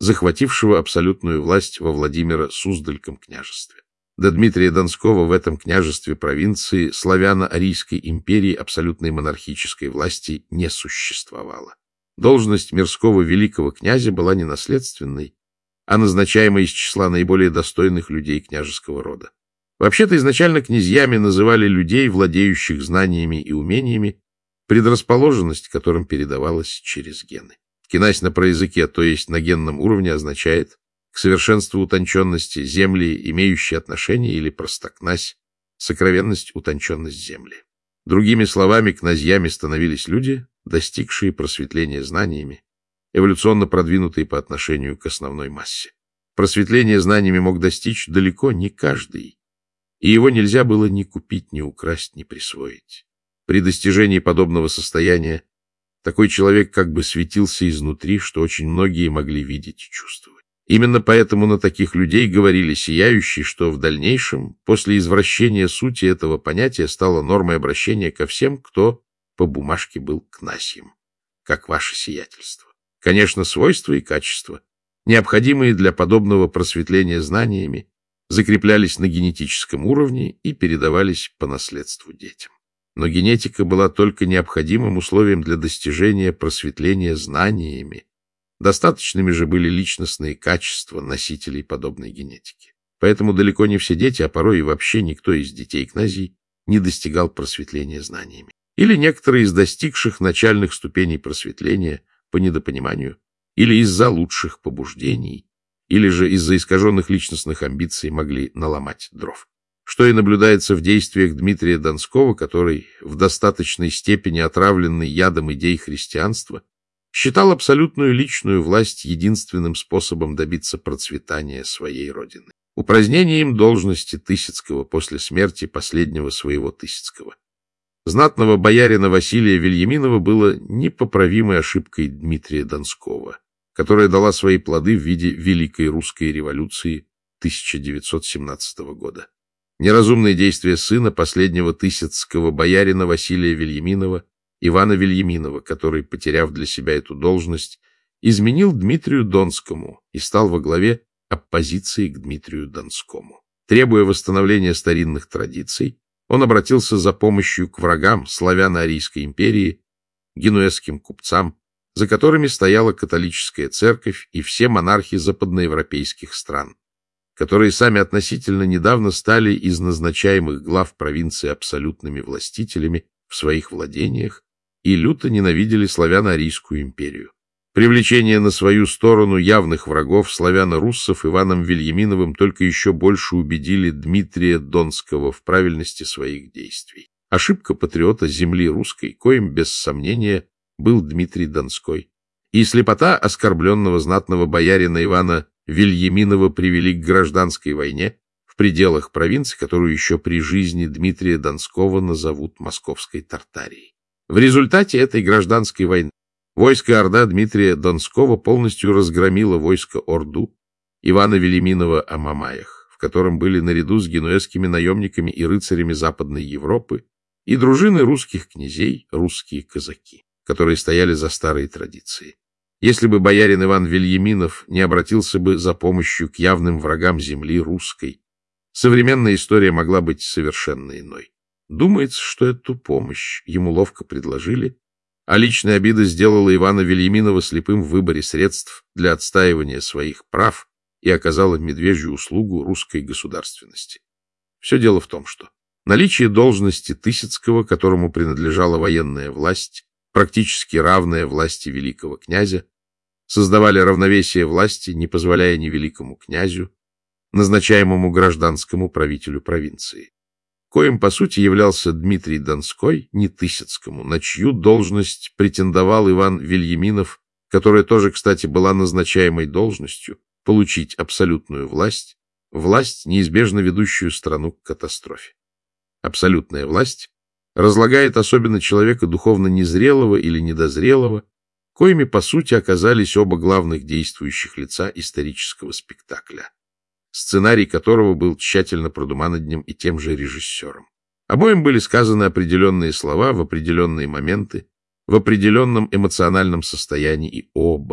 захватившего абсолютную власть во Владимиро-Суздальском княжестве. До Дмитрия Донского в этом княжестве провинции славяно-арийской империи абсолютной монархической власти не существовало. Должность мирского великого князя была не наследственной, а назначаемой из числа наиболее достойных людей княжеского рода. Вообще-то изначально князьями называли людей, владеющих знаниями и умениями, предрасположенность которым передавалась через гены. Князь на проязыке, то есть на генном уровне, означает к совершенству утонченности земли, имеющие отношение, или простокнязь, сокровенность, утонченность земли. Другими словами, князьями становились люди, достигшие просветления знаниями, эволюционно продвинутые по отношению к основной массе. Просветление знаниями мог достичь далеко не каждый, и его нельзя было ни купить, ни украсть, ни присвоить. При достижении подобного состояния такой человек как бы светился изнутри, что очень многие могли видеть и чувствовать. Именно поэтому на таких людей говорили сияющие, что в дальнейшем, после извращения сути этого понятия, стало нормой обращения ко всем, кто по бумажке был князем, как ваше сиятельство. Конечно, свойства и качества, необходимые для подобного просветления знаниями, закреплялись на генетическом уровне и передавались по наследству детям. Но генетика была только необходимым условием для достижения просветления знаниями. Достаточными же были личностные качества носителей подобной генетики. Поэтому далеко не все дети, а порой и вообще никто из детей князей не достигал просветления знаниями. Или некоторые из достигших начальных ступеней просветления по недопониманию, или из-за лучших побуждений, или же из-за искаженных личностных амбиций могли наломать дров. Что и наблюдается в действиях Дмитрия Донского, который, в достаточной степени отравленный ядом идей христианства, считал абсолютную личную власть единственным способом добиться процветания своей родины. Упразднением должности Тысяцкого после смерти последнего своего Тысяцкого. Знатного боярина Василия Вельяминова было непоправимой ошибкой Дмитрия Донского, которая дала свои плоды в виде Великой Русской революции тысяча девятьсот семнадцатого года. Неразумные действия сына последнего Тысяцкого боярина Василия Вельяминова, Ивана Вельяминова, который, потеряв для себя эту должность, изменил Дмитрию Донскому и стал во главе оппозиции к Дмитрию Донскому. Требуя восстановления старинных традиций, он обратился за помощью к врагам славяно-арийской империи, генуэзским купцам, за которыми стояла католическая церковь и все монархи западноевропейских стран, которые сами относительно недавно стали из назначаемых глав провинции абсолютными властителями в своих владениях и люто ненавидели славяно-арийскую империю. Привлечение на свою сторону явных врагов славяно-руссов Иваном Вельяминовым только еще больше убедили Дмитрия Донского в правильности своих действий. Ошибка патриота земли русской, коим, без сомнения, был Дмитрий Донской, и слепота оскорбленного знатного боярина Ивана Вельяминова привели к гражданской войне в пределах провинции, которую еще при жизни Дмитрия Донского назовут Московской Тартарией. В результате этой гражданской войны войско Орда Дмитрия Донского полностью разгромило войско Орду Ивана Вельяминова о Мамаях, в котором были наряду с генуэзскими наемниками и рыцарями Западной Европы и дружины русских князей, русские казаки, которые стояли за старые традиции. Если бы боярин Иван Вельяминов не обратился бы за помощью к явным врагам земли русской, современная история могла быть совершенно иной. Думается, что эту помощь ему ловко предложили, а личная обида сделала Ивана Вельяминова слепым в выборе средств для отстаивания своих прав и оказала медвежью услугу русской государственности. Все дело в том, что наличие должности Тысяцкого, которому принадлежала военная власть, практически равная власти великого князя, создавали равновесие власти, не позволяя ни великому князю, назначаемому гражданскому правителю провинции, коим, по сути, являлся Дмитрий Донской, не Тысяцкому, на чью должность претендовал Иван Вельяминов, которая тоже, кстати, была назначаемой должностью, получить абсолютную власть, власть, неизбежно ведущую страну к катастрофе. Абсолютная власть разлагает особенно человека духовно незрелого или недозрелого, коими, по сути, оказались оба главных действующих лица исторического спектакля, сценарий которого был тщательно продуман одним и тем же режиссером. Обоим были сказаны определенные слова в определенные моменты, в определенном эмоциональном состоянии, и оба,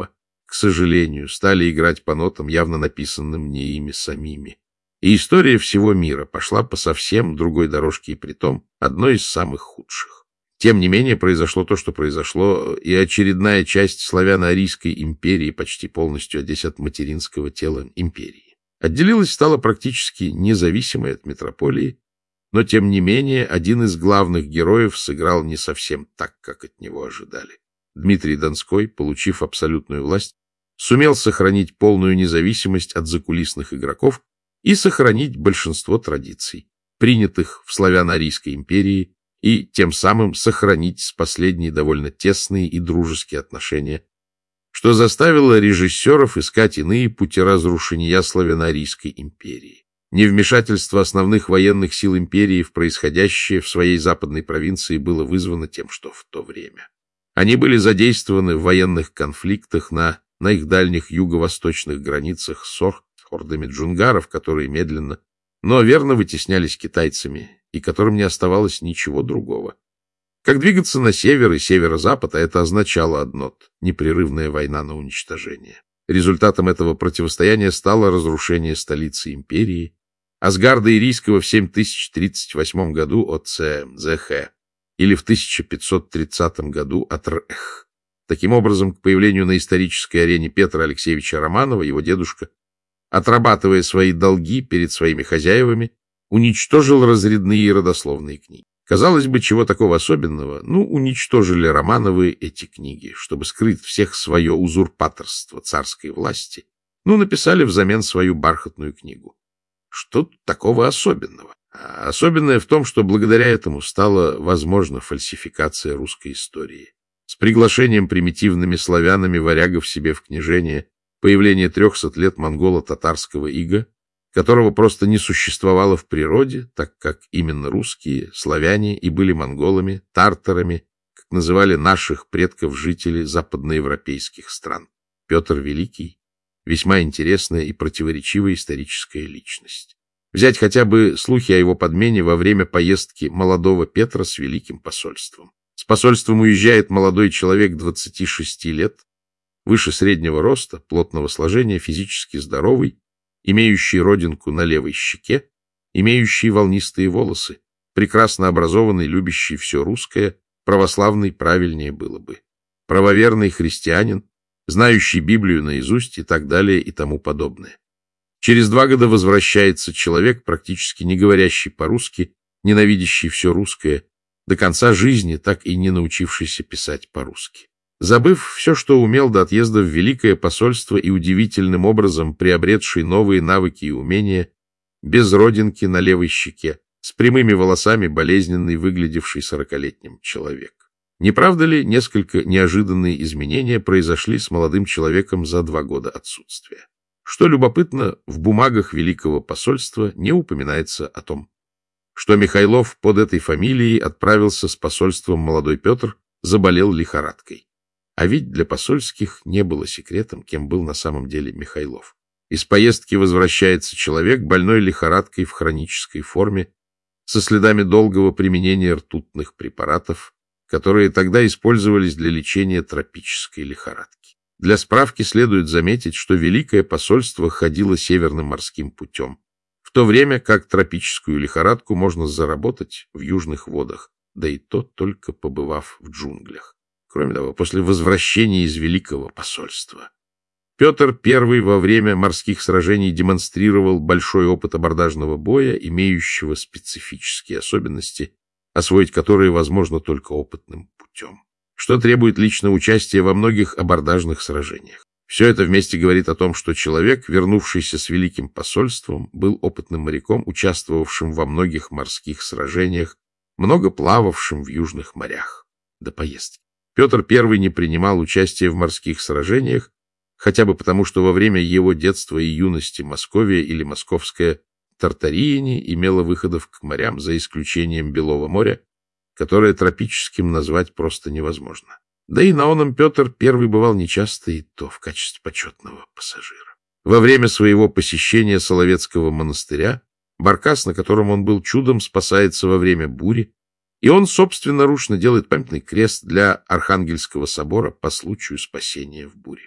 к сожалению, стали играть по нотам, явно написанным не ими самими. И история всего мира пошла по совсем другой дорожке, и притом одной из самых худших. Тем не менее, произошло то, что произошло, и очередная часть славяно-арийской империи почти полностью, здесь от материнского тела империи, отделилась, стала практически независимой от метрополии, но, тем не менее, один из главных героев сыграл не совсем так, как от него ожидали. Дмитрий Донской, получив абсолютную власть, сумел сохранить полную независимость от закулисных игроков и сохранить большинство традиций, принятых в славяно-арийской империи, и тем самым сохранить с последней довольно тесные и дружеские отношения, что заставило режиссеров искать иные пути разрушения славяно-арийской империи. Невмешательство основных военных сил империи в происходящее в своей западной провинции было вызвано тем, что в то время они были задействованы в военных конфликтах на, на их дальних юго-восточных границах с хордами джунгаров, которые медленно, но верно вытеснялись китайцами, и которым не оставалось ничего другого. Как двигаться на север и северо-запад, а это означало одно — непрерывная война на уничтожение. Результатом этого противостояния стало разрушение столицы империи, Асгарда Ирийского в семь тысяч тридцать восьмом году от Цзэхэ, или в тысяча пятьсот тридцатом году от Рэх. Таким образом, к появлению на исторической арене Петра Алексеевича Романова, его дедушка, отрабатывая свои долги перед своими хозяевами, уничтожил разрядные и родословные книги. Казалось бы, чего такого особенного? Ну, уничтожили Романовы эти книги, чтобы скрыть всех свое узурпаторство царской власти. Ну, написали взамен свою бархатную книгу. Что тут такого особенного? А особенное в том, что благодаря этому стала возможна фальсификация русской истории. С приглашением примитивными славянами варягов себе в княжение, появление трехсот лет монголо-татарского ига, которого просто не существовало в природе, так как именно русские, славяне и были монголами, тартарами, как называли наших предков жители западноевропейских стран. Петр Великий — весьма интересная и противоречивая историческая личность. Взять хотя бы слухи о его подмене во время поездки молодого Петра с Великим посольством. С посольством уезжает молодой человек двадцати шести лет, выше среднего роста, плотного сложения, физически здоровый, имеющий родинку на левой щеке, имеющий волнистые волосы, прекрасно образованный, любящий все русское, православный правильнее было бы, правоверный христианин, знающий Библию наизусть и так далее и тому подобное. Через два года возвращается человек, практически не говорящий по-русски, ненавидящий все русское, до конца жизни так и не научившийся писать по-русски. Забыв все, что умел до отъезда в Великое посольство и удивительным образом приобретший новые навыки и умения, без родинки на левой щеке, с прямыми волосами, болезненный, выглядевший сорокалетним человек. Не правда ли, несколько неожиданные изменения произошли с молодым человеком за два года отсутствия? Что любопытно, в бумагах Великого посольства не упоминается о том, что Михайлов под этой фамилией отправился с посольством молодой Петр, заболел лихорадкой. А ведь для посольских не было секретом, кем был на самом деле Михайлов. Из поездки возвращается человек, больной лихорадкой в хронической форме, со следами долгого применения ртутных препаратов, которые тогда использовались для лечения тропической лихорадки. Для справки следует заметить, что Великое посольство ходило северным морским путем, в то время как тропическую лихорадку можно заработать в южных водах, да и то только побывав в джунглях. Кроме того, после возвращения из Великого посольства Петр Первый во время морских сражений демонстрировал большой опыт абордажного боя, имеющего специфические особенности, освоить которые возможно только опытным путем, что требует личного участия во многих абордажных сражениях. Все это вместе говорит о том, что человек, вернувшийся с Великим посольством, был опытным моряком, участвовавшим во многих морских сражениях, много плававшим в южных морях до поездки. Петр Первый не принимал участия в морских сражениях, хотя бы потому, что во время его детства и юности Московия или Московская Тартария не имела выходов к морям, за исключением Белого моря, которое тропическим назвать просто невозможно. Да и на оном Петр Первый бывал нечасто, и то в качестве почетного пассажира. Во время своего посещения Соловецкого монастыря баркас, на котором он был чудом, спасается во время бури, и он собственноручно делает памятный крест для Архангельского собора по случаю спасения в буре.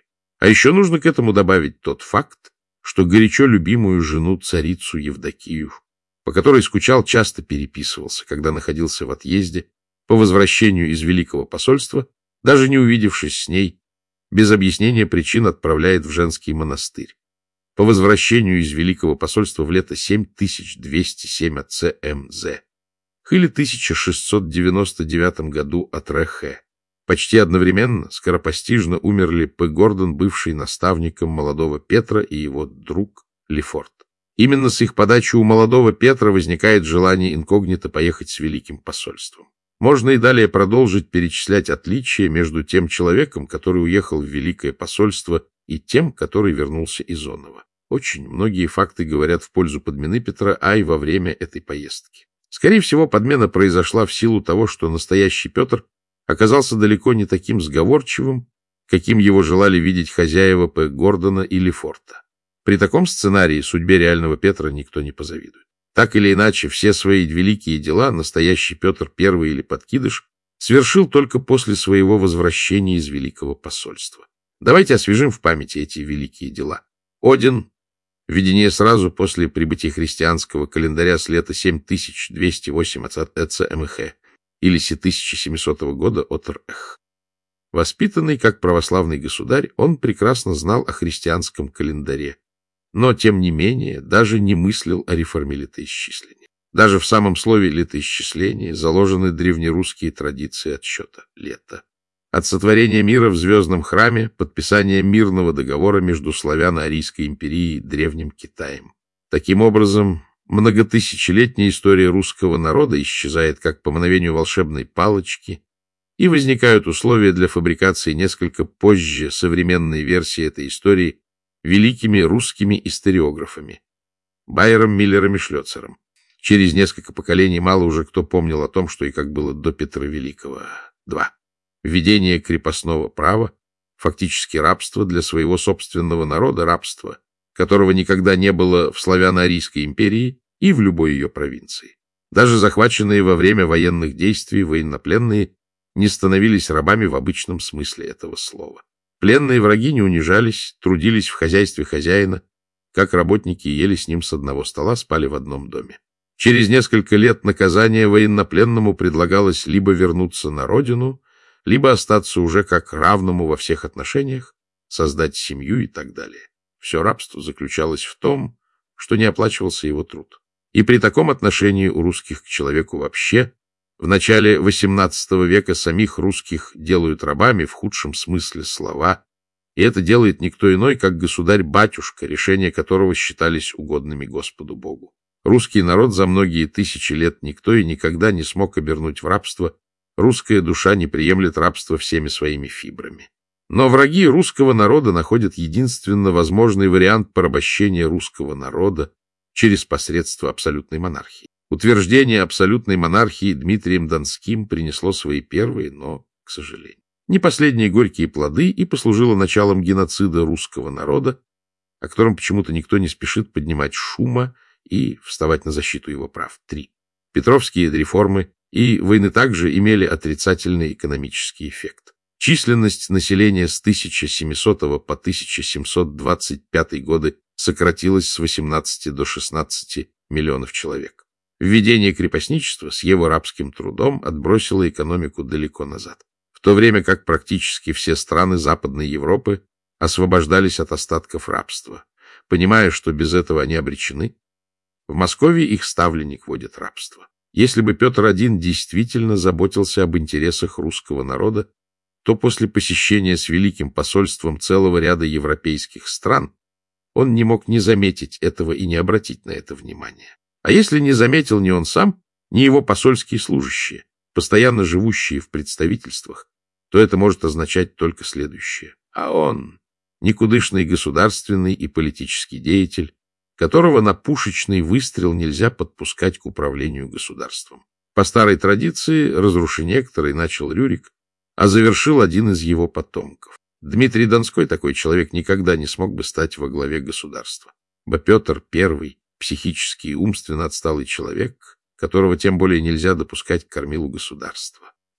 А еще нужно к этому добавить тот факт, что горячо любимую жену царицу Евдокию, по которой скучал, часто переписывался, когда находился в отъезде, по возвращению из Великого посольства, даже не увидевшись с ней, без объяснения причин отправляет в женский монастырь. По возвращению из Великого посольства в лето семь тысяч двести семь от Ц М З. Или тысяча шестьсот девяносто девятом году от Р Х. Почти одновременно, скоропостижно умерли П. Гордон, бывший наставником молодого Петра, и его друг Лефорт. Именно с их подачи у молодого Петра возникает желание инкогнито поехать с Великим посольством. Можно и далее продолжить перечислять отличия между тем человеком, который уехал в Великое посольство, и тем, который вернулся из Онова. Очень многие факты говорят в пользу подмены Петра Ай во время этой поездки. Скорее всего, подмена произошла в силу того, что настоящий Петр оказался далеко не таким сговорчивым, каким его желали видеть хозяева П. Гордона и Лефорта. При таком сценарии судьбе реального Петра никто не позавидует. Так или иначе, все свои великие дела настоящий Петр Первый или Подкидыш совершил только после своего возвращения из Великого посольства. Давайте освежим в памяти эти великие дела. Один, видение сразу после прибытия христианского календаря с лета семь тысяч двести восемь от Ц М Х или с тысяча семисотого года от Р Х. Воспитанный как православный государь, он прекрасно знал о христианском календаре, но, тем не менее, даже не мыслил о реформе летоисчисления. Даже в самом слове летоисчисления заложены древнерусские традиции отсчета лета. От сотворения мира в Звездном храме, подписания мирного договора между славяно-арийской империей и Древним Китаем. Таким образом, многотысячелетняя история русского народа исчезает как по мановению волшебной палочки, и возникают условия для фабрикации несколько позже современной версии этой истории великими русскими историографами Байером, Миллером и Шлёцером. Через несколько поколений мало уже кто помнил о том, что и как было до Петра Великого. Два. Введение крепостного права, фактически рабство для своего собственного народа, рабство, которого никогда не было в славяно-арийской империи и в любой ее провинции. Даже захваченные во время военных действий военнопленные не становились рабами в обычном смысле этого слова. Пленные враги не унижались, трудились в хозяйстве хозяина, как работники ели с ним с одного стола, спали в одном доме. Через несколько лет наказания военнопленному предлагалось либо вернуться на родину, либо остаться уже как равному во всех отношениях, создать семью и так далее. Все рабство заключалось в том, что не оплачивался его труд. И при таком отношении у русских к человеку вообще в начале восемнадцатого века самих русских делают рабами в худшем смысле слова, и это делает никто иной, как государь-батюшка, решения которого считались угодными Господу Богу. Русский народ за многие тысячи лет никто и никогда не смог обернуть в рабство. Русская душа не приемлет рабство всеми своими фибрами. Но враги русского народа находят единственно возможный вариант порабощения русского народа через посредство абсолютной монархии. Утверждение абсолютной монархии Дмитрием Донским принесло свои первые, но, к сожалению, не последние горькие плоды и послужило началом геноцида русского народа, о котором почему-то никто не спешит поднимать шума и вставать на защиту его прав. Три. Петровские реформы и войны также имели отрицательный экономический эффект. Численность населения с тысяча семисотого по тысяча семьсот двадцать пятый годы сократилась с восемнадцати до шестнадцати миллионов человек. Введение крепостничества с его рабским трудом отбросило экономику далеко назад, в то время как практически все страны Западной Европы освобождались от остатков рабства. Понимая, что без этого они обречены, в Москве их ставленник вводит рабство. Если бы Петр Один действительно заботился об интересах русского народа, то после посещения с Великим посольством целого ряда европейских стран он не мог не заметить этого и не обратить на это внимание. А если не заметил ни он сам, ни его посольские служащие, постоянно живущие в представительствах, то это может означать только следующее. А он, никудышный государственный и политический деятель, которого на пушечный выстрел нельзя подпускать к управлению государством. По старой традиции разрушение некоторый начал Рюрик, а завершил один из его потомков. Дмитрий Донской, такой человек, никогда не смог бы стать во главе государства. Ибо Петр Первый, психически и умственно отсталый человек, которого тем более нельзя допускать к кормилу государства.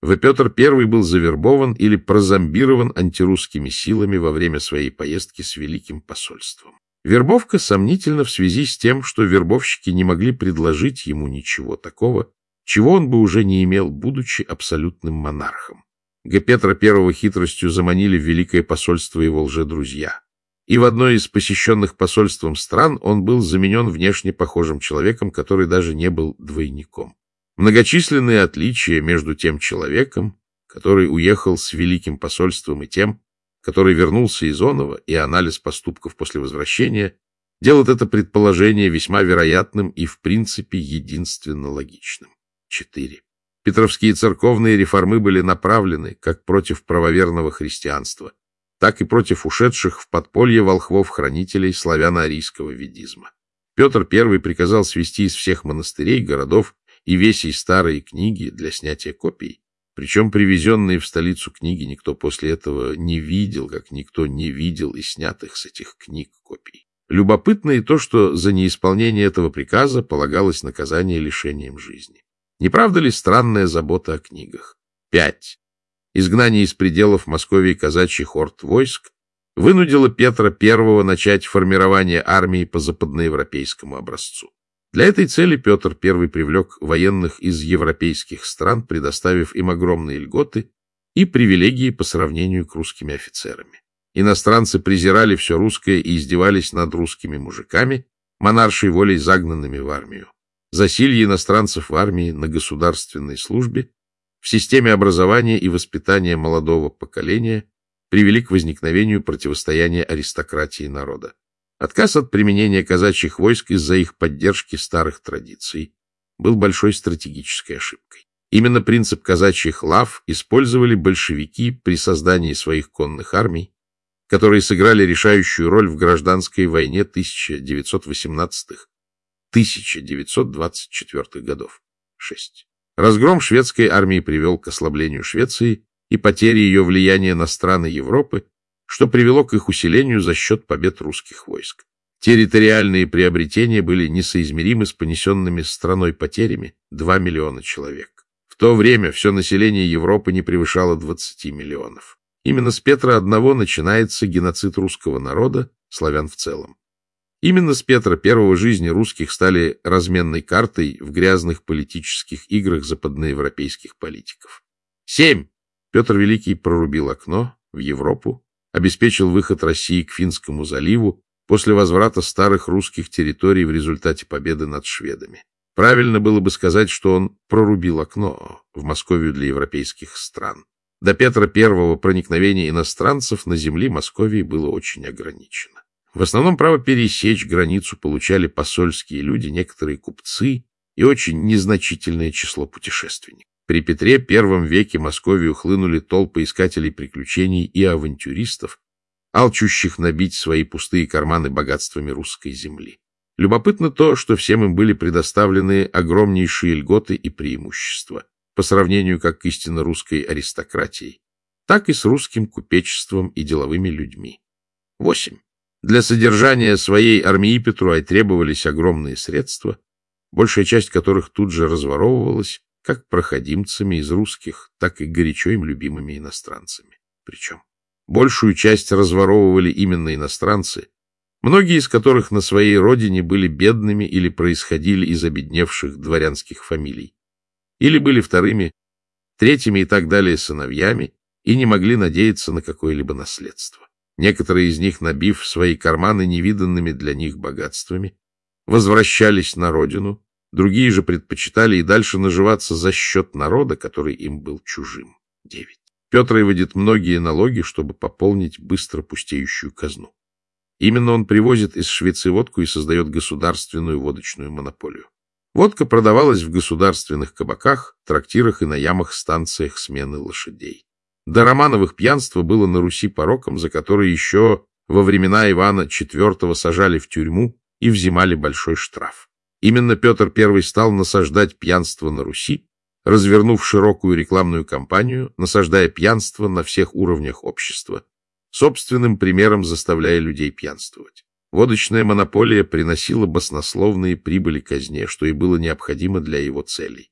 В. Петр Первый был завербован или прозомбирован антирусскими силами во время своей поездки с Великим посольством. Вербовка сомнительна в связи с тем, что вербовщики не могли предложить ему ничего такого, чего он бы уже не имел, будучи абсолютным монархом. Г. Петра Первого хитростью заманили в Великое посольство его лжедрузья. И в одной из посещенных посольством стран он был заменен внешне похожим человеком, который даже не был двойником. Многочисленные отличия между тем человеком, который уехал с Великим посольством, и тем, который вернулся из онова, и анализ поступков после возвращения, делает это предположение весьма вероятным и в принципе единственно логичным. четыре. Петровские церковные реформы были направлены как против правоверного христианства, так и против ушедших в подполье волхвов-хранителей славяно-арийского ведизма. Петр Первый приказал свести из всех монастырей, городов и весей старые книги для снятия копий, причем привезенные в столицу книги никто после этого не видел, как никто не видел и снятых с этих книг копий. Любопытно и то, что за неисполнение этого приказа полагалось наказание лишением жизни. Не правда ли странная забота о книгах? пять. Изгнание из пределов Московии казачьих орд войск вынудило Петра Первого начать формирование армии по западноевропейскому образцу. Для этой цели Петр Первый привлек военных из европейских стран, предоставив им огромные льготы и привилегии по сравнению с русскими офицерами. Иностранцы презирали все русское и издевались над русскими мужиками, монаршей волей загнанными в армию. Засилье иностранцев в армии на государственной службе в системе образования и воспитания молодого поколения привели к возникновению противостояния аристократии народа. Отказ от применения казачьих войск из-за их поддержки старых традиций был большой стратегической ошибкой. Именно принцип казачьих лав использовали большевики при создании своих конных армий, которые сыграли решающую роль в гражданской войне тысяча девятьсот восемнадцатых — тысяча девятьсот двадцать четвёртых годов. шесть. Разгром шведской армии привел к ослаблению Швеции и потере ее влияния на страны Европы, что привело к их усилению за счет побед русских войск. Территориальные приобретения были несоизмеримы с понесенными страной потерями — два миллиона человек. В то время все население Европы не превышало двадцати миллионов. Именно с Петра Одного начинается геноцид русского народа, славян в целом. Именно с Петра Первого жизни русских стали разменной картой в грязных политических играх западноевропейских политиков. семь. Петр Великий прорубил окно в Европу, обеспечил выход России к Финскому заливу после возврата старых русских территорий в результате победы над шведами. Правильно было бы сказать, что он прорубил окно в Московию для европейских стран. До Петра Первого проникновение иностранцев на земли Московии было очень ограничено. В основном право пересечь границу получали посольские люди, некоторые купцы и очень незначительное число путешественников. При Петре Первом веке Московию хлынули толпы искателей приключений и авантюристов, алчущих набить свои пустые карманы богатствами русской земли. Любопытно то, что всем им были предоставлены огромнейшие льготы и преимущества по сравнению как к истинно русской аристократии, так и с русским купечеством и деловыми людьми. восемь. Для содержания своей армии Петру требовались огромные средства, большая часть которых тут же разворовывалась как проходимцами из русских, так и горячо им любимыми иностранцами. Причем большую часть разворовывали именно иностранцы, многие из которых на своей родине были бедными или происходили из обедневших дворянских фамилий, или были вторыми, третьими и так далее сыновьями и не могли надеяться на какое-либо наследство. Некоторые из них, набив свои карманы невиданными для них богатствами, возвращались на родину, другие же предпочитали и дальше наживаться за счет народа, который им был чужим. девять. Петр выводит многие налоги, чтобы пополнить быстро пустеющую казну. Именно он привозит из Швеции водку и создает государственную водочную монополию. Водка продавалась в государственных кабаках, трактирах и на ямах-станциях смены лошадей. До Романовых пьянство было на Руси пороком, за который еще во времена Ивана Четвертого сажали в тюрьму и взимали большой штраф. Именно Петр Первый стал насаждать пьянство на Руси, развернув широкую рекламную кампанию, насаждая пьянство на всех уровнях общества, собственным примером заставляя людей пьянствовать. Водочная монополия приносила баснословные прибыли казне, что и было необходимо для его целей.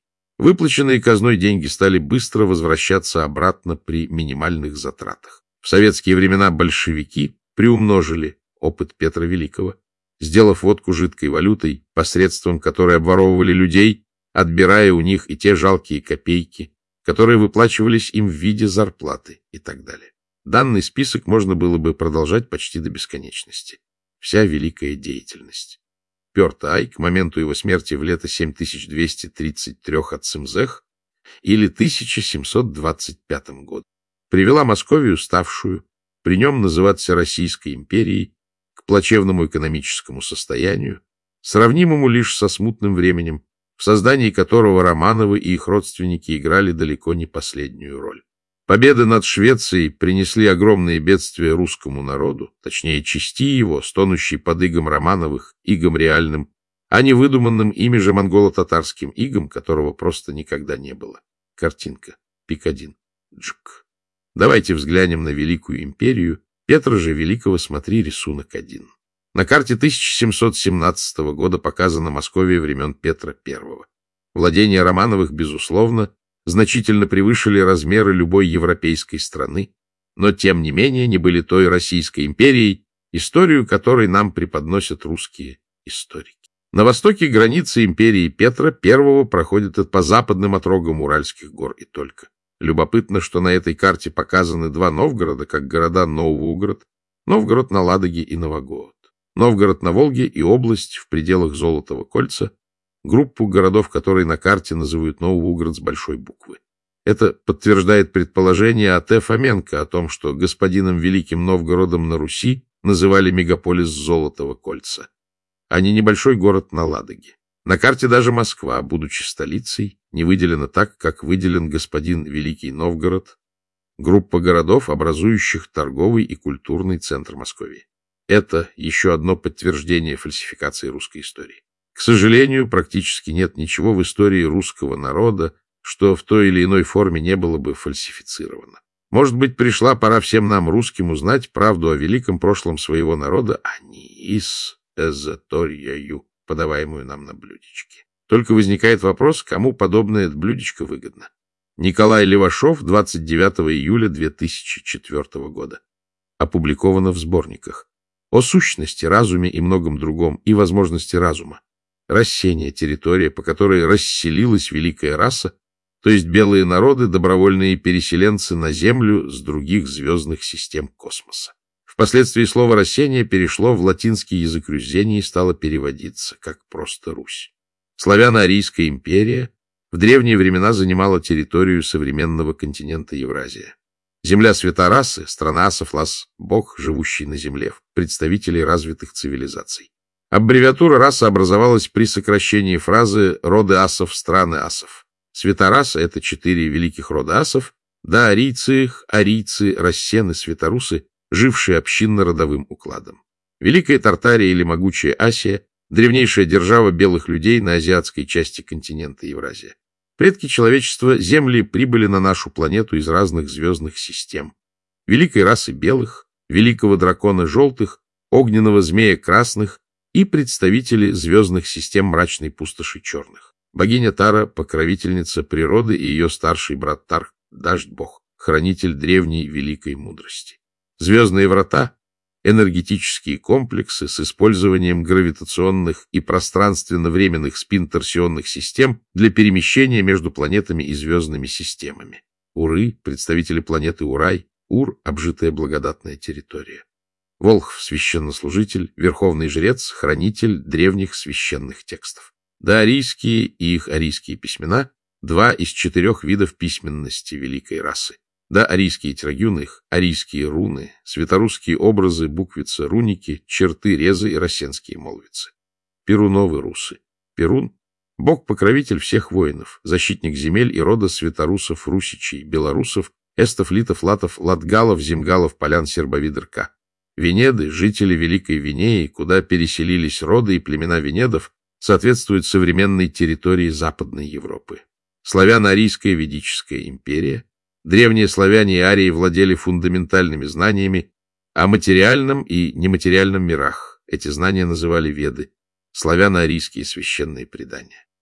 Выплаченные казной деньги стали быстро возвращаться обратно при минимальных затратах. В советские времена большевики приумножили опыт Петра Великого, сделав водку жидкой валютой, посредством которой обворовывали людей, отбирая у них и те жалкие копейки, которые выплачивались им в виде зарплаты и так далее. Данный список можно было бы продолжать почти до бесконечности. Вся великая деятельность. Пёрт-Ай к моменту его смерти в лето семь тысяч двести тридцать три от Цимзех или тысяча семьсот двадцать пятом году привела Московию, ставшую при нем называться Российской империей, к плачевному экономическому состоянию, сравнимому лишь со смутным временем, в создании которого Романовы и их родственники играли далеко не последнюю роль. Победы над Швецией принесли огромные бедствия русскому народу, точнее, части его, стонущей под игом Романовых, игом реальным, а не выдуманным ими же монголо-татарским игом, которого просто никогда не было. Картинка. Пик один. Джик. Давайте взглянем на Великую империю. Петра же Великого, смотри рисунок один. На карте тысяча семьсот семнадцатого года показана Московия времен Петра Первого. Владения Романовых, безусловно, значительно превышили размеры любой европейской страны, но тем не менее не были той Российской империей, историю которой нам преподносят русские историки. На востоке границы империи Петра Первого проходят по западным отрогам Уральских гор и только. Любопытно, что на этой карте показаны два Новгорода, как города Новоугород, Новгород на Ладоге и Новогород, Новгород на Волге и область в пределах Золотого кольца, группу городов, которые на карте называют Новоугород с большой буквы. Это подтверждает предположение А Т Фоменко о том, что господином Великим Новгородом на Руси называли мегаполис Золотого кольца, а не небольшой город на Ладоге. На карте даже Москва, будучи столицей, не выделена так, как выделен господин Великий Новгород, группа городов, образующих торговый и культурный центр Московии. Это еще одно подтверждение фальсификации русской истории. К сожалению, практически нет ничего в истории русского народа, что в той или иной форме не было бы фальсифицировано. Может быть, пришла пора всем нам, русским, узнать правду о великом прошлом своего народа, а не из эзоторию, подаваемую нам на блюдечке. Только возникает вопрос, кому подобное блюдечко выгодно. Николай Левашов, двадцать девятого июля две тысячи четвёртого года. Опубликовано в сборниках. О сущности, разуме и многом другом, и возможности разума. Рассеяние — территория, по которой расселилась великая раса, то есть белые народы, добровольные переселенцы на Землю с других звездных систем космоса. Впоследствии слово «рассеяние» перешло в латинский язык Рюзени и стало переводиться как просто Русь. Славяно-Арийская империя в древние времена занимала территорию современного континента Евразия. Земля святорасы, страна асов, лас, бог, живущий на земле, представителей развитых цивилизаций. Аббревиатура раса образовалась при сокращении фразы «роды асов, страны асов». Святораса — это четыре великих рода асов, да арийцы, арийцы, рассены, святорусы, жившие общинно-родовым укладом. Великая Тартария или могучая Асия — древнейшая держава белых людей на азиатской части континента Евразия. Предки человечества земли прибыли на нашу планету из разных звездных систем. Великой расы белых, великого дракона желтых, огненного змея красных и представители звездных систем мрачной пустоши черных. Богиня Тара — покровительница природы, и ее старший брат Тарх — дождь-бог, хранитель древней великой мудрости. Звездные врата — энергетические комплексы с использованием гравитационных и пространственно-временных спин-торсионных систем для перемещения между планетами и звездными системами. Уры — представители планеты Урай, Ур — обжитая благодатная территория. Волхв — священнослужитель, верховный жрец, хранитель древних священных текстов. Доарийские и их арийские письмена — два из четырех видов письменности великой расы. Доарийские трагюны, их арийские руны, святорусские образы, буквицы, руники, черты, резы и рассенские молвицы. Перуновы русы. Перун — бог-покровитель всех воинов, защитник земель и рода святорусов, русичей, белорусов, эстов, литов, латов, латгалов, земгалов, полян, сербовидерка. Венеды, жители Великой Венеи, куда переселились роды и племена венедов, соответствуют современной территории Западной Европы. Славяно-Арийская ведическая империя. Древние славяне и арии владели фундаментальными знаниями о материальном и нематериальном мирах. Эти знания называли Веды. Славяно-арийские священные предания.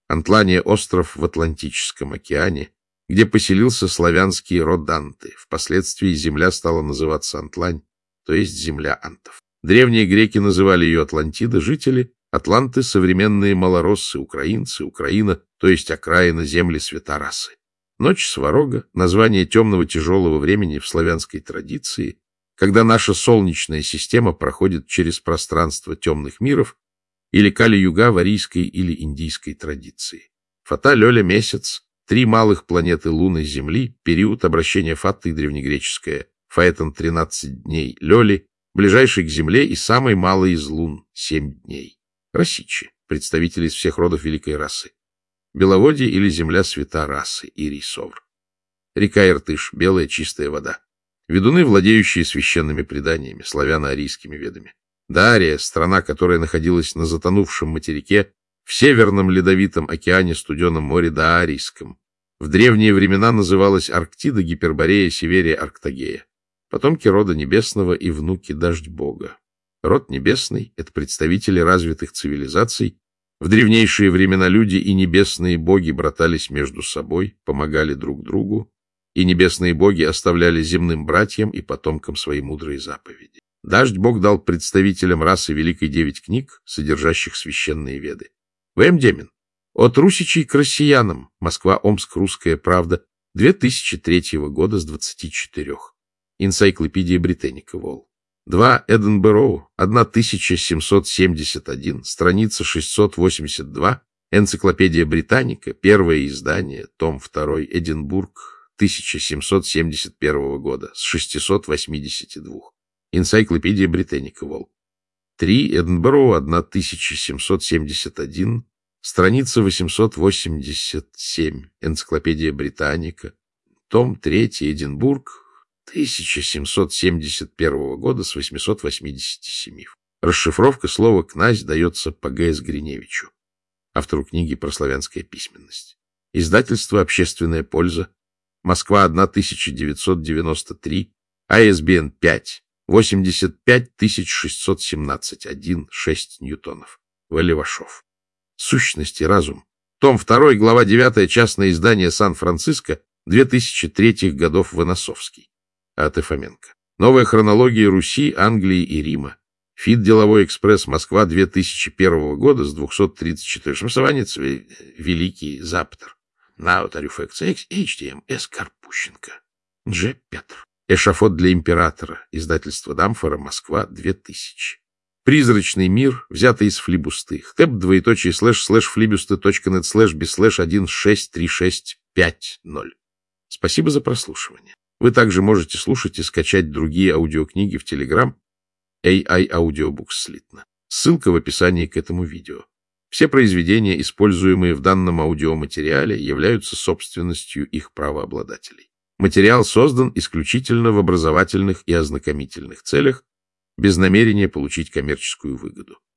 Антлания — остров в Атлантическом океане, где поселился славянский род Анты. Впоследствии земля стала называться Антлань, то есть земля антов. Древние греки называли ее Атлантида, жители Атланты — современные малороссы, украинцы, Украина, то есть окраина земли Святарасы. Ночь Сварога — название темного тяжелого времени в славянской традиции, когда наша солнечная система проходит через пространство темных миров, или Кали-юга в арийской или индийской традиции. Фата, Лёля, месяц, три малых планеты Луны, Земли, период обращения Фаты, древнегреческое, Фаэтон — тринадцать дней, Лёли, ближайший к Земле и самый малый из лун — семь дней. Росичи, представители из всех родов великой расы. Беловодье или земля свята расы, Ирий Совр. Река Иртыш, белая чистая вода. Ведуны, владеющие священными преданиями, славяно-арийскими ведами. Дария, страна, которая находилась на затонувшем материке, в Северном Ледовитом океане, Студенном море Даарийском. В древние времена называлась Арктида, Гиперборея, Северия, Арктагея. Потомки рода небесного и внуки дождь бога. Род небесный — это представители развитых цивилизаций. В древнейшие времена люди и небесные боги братались между собой, помогали друг другу, и небесные боги оставляли земным братьям и потомкам свои мудрые заповеди. Дождь бог дал представителям расы Великой девять книг, содержащих священные веды. В М. Демин. От русичей к россиянам. Москва, Омск, Русская правда. две тысячи третьего года с двадцати четырёх. Энциклопедия Британика, Вол. два. Эдинбороу, тысяча семьсот семьдесят один, страница шестьсот восемьдесят два. Энциклопедия Британика, первое издание, том второй, Эдинбург, тысяча семьсот семьдесят первого года, с шестисот восьмидесяти двух. Энциклопедия Британика, Вол. три. Эдинбороу, тысяча семьсот семьдесят один, страница восемьсот восемьдесят семь. Энциклопедия Британика, том третий, Эдинбург, тысяча семьсот семьдесят первого года с восьмисот восьмидесяти семи. Расшифровка слова «князь» дается по Г С Гриневичу, автору книги про славянская письменность. Издательство «Общественная польза», Москва, тысяча девятьсот девяносто три, А С Б Н пять, восемьдесят пять тысяч шестьсот семнадцать, один, шесть ньютонов. В. Левашов. Сущность и разум. Том второй, глава девятая, частное издание Сан-Франциско, две тысячи третьих годов, Выносовский. А. Т. Фоменко. Новая хронология Руси, Англии и Рима. Фит Деловой экспресс, Москва, две тысячи первого года с двухсот тридцати четырёх. Шмасованец, Великий Заптер. Наутарю Фэкс, Эйч Ди Эм, С. Карпущенко. Дж. Петр. Эшафот для императора. Издательство Дамфора, Москва, две тысячи. Призрачный мир, взятый из флибусты. Хтеп, двоеточие, слэш, слэш, флибусты, точка нет, слэш, без слэш, один, шесть, три, шесть, пять, ноль. Спасибо за прослушивание. Вы также можете слушать и скачать другие аудиокниги в Telegram эй ай Audiobooks слитно. Ссылка в описании к этому видео. Все произведения, используемые в данном аудиоматериале, являются собственностью их правообладателей. Материал создан исключительно в образовательных и ознакомительных целях, без намерения получить коммерческую выгоду.